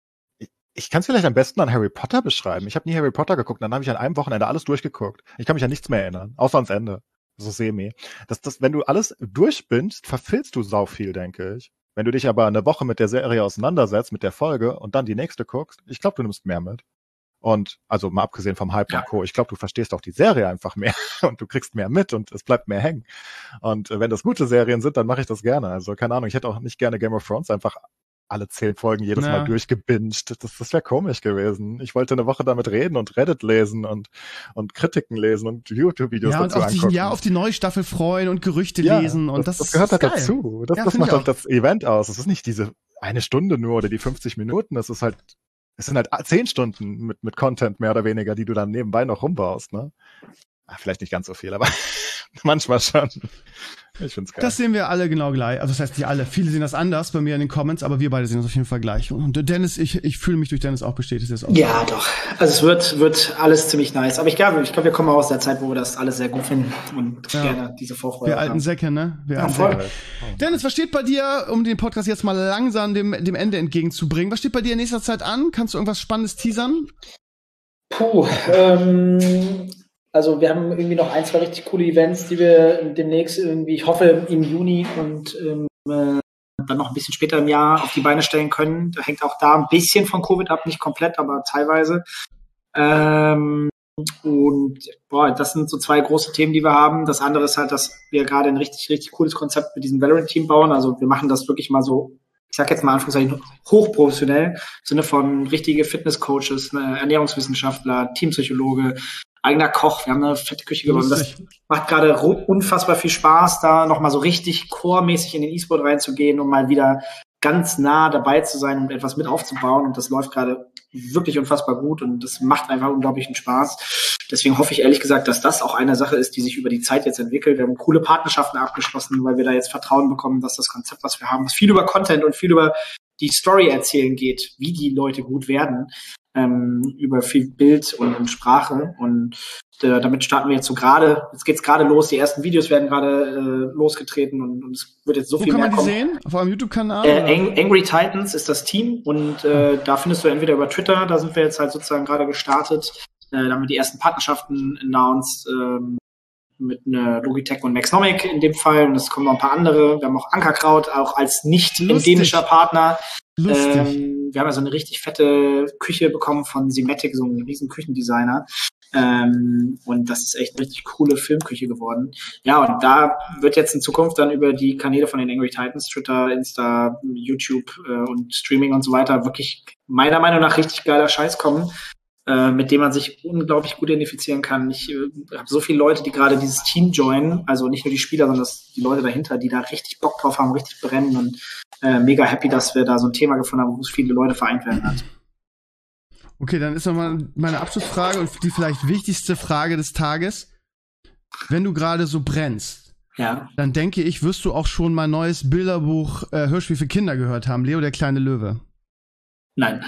ich kann es vielleicht am besten an Harry Potter beschreiben. Ich habe nie Harry Potter geguckt, dann habe ich an einem Wochenende alles durchgeguckt. Ich kann mich an nichts mehr erinnern, außer ans Ende. So semi. Das, das, wenn du alles durchbindst, verfilzt du sau viel, denke ich. Wenn du dich aber eine Woche mit der Serie auseinandersetzt, mit der Folge und dann die nächste guckst, ich glaube, du nimmst mehr mit. Und also mal abgesehen vom Hype ja. und Co., ich glaube, du verstehst auch die Serie einfach mehr und du kriegst mehr mit und es bleibt mehr hängen. Und wenn das gute Serien sind, dann mache ich das gerne. Also keine Ahnung, ich hätte auch nicht gerne Game of Thrones einfach alle zehn Folgen jedes ja. Mal durchgebinged. Das, das wäre komisch gewesen. Ich wollte eine Woche damit reden und Reddit lesen und, und Kritiken lesen und YouTube-Videos ja, dazu und angucken. Ja, auf die neue Staffel freuen und Gerüchte ja, lesen. Und das, das, das gehört halt geil. dazu. Das, ja, das macht halt das Event aus. Es ist nicht diese eine Stunde nur oder die fünfzig Minuten. Es ist halt, es sind halt zehn Stunden mit, mit Content mehr oder weniger, die du dann nebenbei noch rumbaust, ne? Ach, vielleicht nicht ganz so viel, aber Manchmal schon. Ich find's geil. Das sehen wir alle genau gleich. Also das heißt nicht alle. Viele sehen das anders bei mir in den Comments, aber wir beide sehen das auf jeden Fall gleich. Und Dennis, ich, ich fühle mich durch Dennis auch bestätigt. Das auch ja, so. Doch. Also es wird, wird alles ziemlich nice. Aber ich glaube, ich glaube, wir kommen auch aus der Zeit, wo wir das alles sehr gut finden und ja. gerne diese Vorfreude Wir alten haben. Säcke, ne? Wir ja, alten voll. Säcke. Dennis, was steht bei dir, um den Podcast jetzt mal langsam dem, dem Ende entgegenzubringen? Was steht bei dir in nächster Zeit an? Kannst du irgendwas Spannendes teasern? Puh, ähm... Also wir haben irgendwie noch ein, zwei richtig coole Events, die wir demnächst irgendwie, ich hoffe, im Juni und ähm, äh, dann noch ein bisschen später im Jahr auf die Beine stellen können. Da hängt auch da ein bisschen von Covid ab, nicht komplett, aber teilweise. Ähm, und boah, das sind so zwei große Themen, die wir haben. Das andere ist halt, dass wir gerade ein richtig, richtig cooles Konzept mit diesem Valorant-Team bauen. Also wir machen das wirklich mal so, ich sag jetzt mal Anführungszeichen, hochprofessionell, im Sinne von richtige Fitnesscoaches, ne, Ernährungswissenschaftler, Teampsychologe, eigener Koch. Wir haben eine fette Küche gewonnen. Das macht gerade unfassbar viel Spaß, da nochmal so richtig core-mäßig in den E-Sport reinzugehen, um mal wieder ganz nah dabei zu sein und etwas mit aufzubauen. Und das läuft gerade wirklich unfassbar gut und das macht einfach unglaublichen Spaß. Deswegen hoffe ich ehrlich gesagt, dass das auch eine Sache ist, die sich über die Zeit jetzt entwickelt. Wir haben coole Partnerschaften abgeschlossen, weil wir da jetzt Vertrauen bekommen, dass das Konzept, was wir haben, was viel über Content und viel über die Story erzählen geht, wie die Leute gut werden, ähm, über viel Bild und, und Sprache. Und äh, damit starten wir jetzt so gerade, jetzt geht's gerade los, die ersten Videos werden gerade äh, losgetreten und, und es wird jetzt so Wo viel mehr kommen. Wo kann man die sehen? Auf eurem YouTube-Kanal? Äh, Ang- Angry Titans ist das Team und äh, da findest du entweder über Twitter, da sind wir jetzt halt sozusagen gerade gestartet, äh, da haben wir die ersten Partnerschaften announced, ähm, mit einer Logitech und Maxnomic in dem Fall und es kommen noch ein paar andere. Wir haben auch Ankerkraut, auch als nicht-endemischer Partner. Lustig. Ähm, wir haben also eine richtig fette Küche bekommen von Simatic, so einem riesen Küchendesigner. Ähm, und das ist echt eine richtig coole Filmküche geworden. Ja, und da wird jetzt in Zukunft dann über die Kanäle von den Angry Titans, Twitter, Insta, YouTube äh, und Streaming und so weiter wirklich meiner Meinung nach richtig geiler Scheiß kommen, äh, mit dem man sich unglaublich gut identifizieren kann. Ich äh, habe so viele Leute, die gerade dieses Team joinen, also nicht nur die Spieler, sondern das, die Leute dahinter, die da richtig Bock drauf haben, richtig brennen und äh, mega happy, dass wir da so ein Thema gefunden haben, wo es viele Leute vereint werden hat. Okay, dann ist nochmal meine Abschlussfrage und die vielleicht wichtigste Frage des Tages. Wenn du gerade so brennst, ja, dann denke ich, wirst du auch schon mein neues Bilderbuch äh, Hörspiel für Kinder gehört haben, Leo der kleine Löwe. Nein.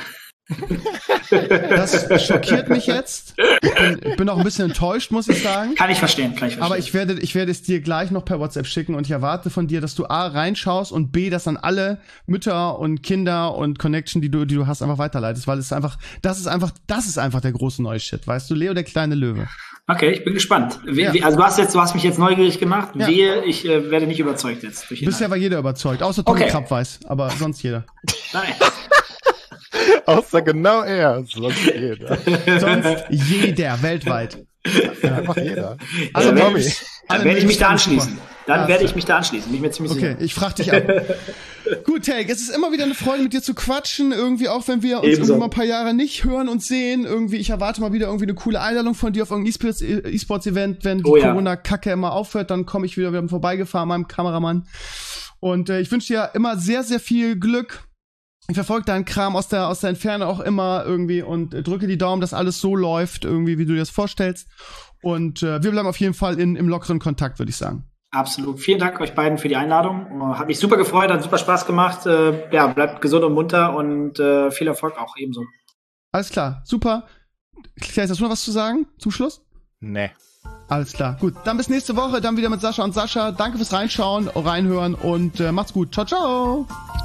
Das schockiert mich jetzt. Ich bin, ich bin auch ein bisschen enttäuscht, muss ich sagen. Kann ich verstehen, kann ich verstehen. Aber ich werde, ich werde es dir gleich noch per WhatsApp schicken und ich erwarte von dir, dass du A, reinschaust und B, das an alle Mütter und Kinder und Connection, die du, die du hast, einfach weiterleitest, weil es ist einfach, das ist einfach, das ist einfach der große neue Shit, weißt du, Leo der kleine Löwe. Okay, ich bin gespannt. We- Ja. Also du hast jetzt, du hast mich jetzt neugierig gemacht. Ja. Wehe, ich äh, werde nicht überzeugt jetzt. Durch Bisher war jeder überzeugt, außer Tommy Okay. Krapp weiß, aber sonst jeder. Nein. Außer genau er. Sonst jeder. Sonst jeder, weltweit. Einfach jeder. Also Dann Tommy. werde ich, Alle dann werde ich mich da News anschließen. super. Dann Ja, werde so. ich mich da anschließen. Bin ich mir ziemlich Okay, sicher. ich frag dich ab. Gut, Take, es ist immer wieder eine Freude, mit dir zu quatschen, irgendwie, auch wenn wir uns Ebenso. irgendwie mal ein paar Jahre nicht hören und sehen. Irgendwie, ich erwarte mal wieder irgendwie eine coole Einladung von dir auf irgendein E-Sports- E-Sports-Event. Wenn die Oh ja. Corona-Kacke immer aufhört, dann komme ich wieder, wieder vorbeigefahren, meinem Kameramann. Und äh, ich wünsche dir immer sehr, sehr viel Glück. Ich verfolge deinen Kram aus der, aus der Entferne auch immer irgendwie und äh, drücke die Daumen, dass alles so läuft, irgendwie, wie du dir das vorstellst. Und äh, wir bleiben auf jeden Fall in, im lockeren Kontakt, würde ich sagen. Absolut. Vielen Dank euch beiden für die Einladung. Uh, hat mich super gefreut, hat super Spaß gemacht. Äh, ja, bleibt gesund und munter und äh, viel Erfolg auch ebenso. Alles klar, super. Klaas, hast du noch was zu sagen zum Schluss? Nee. Alles klar, gut. Dann bis nächste Woche, dann wieder mit Sascha und Sascha. Danke fürs Reinschauen, reinhören und äh, macht's gut. Ciao, ciao.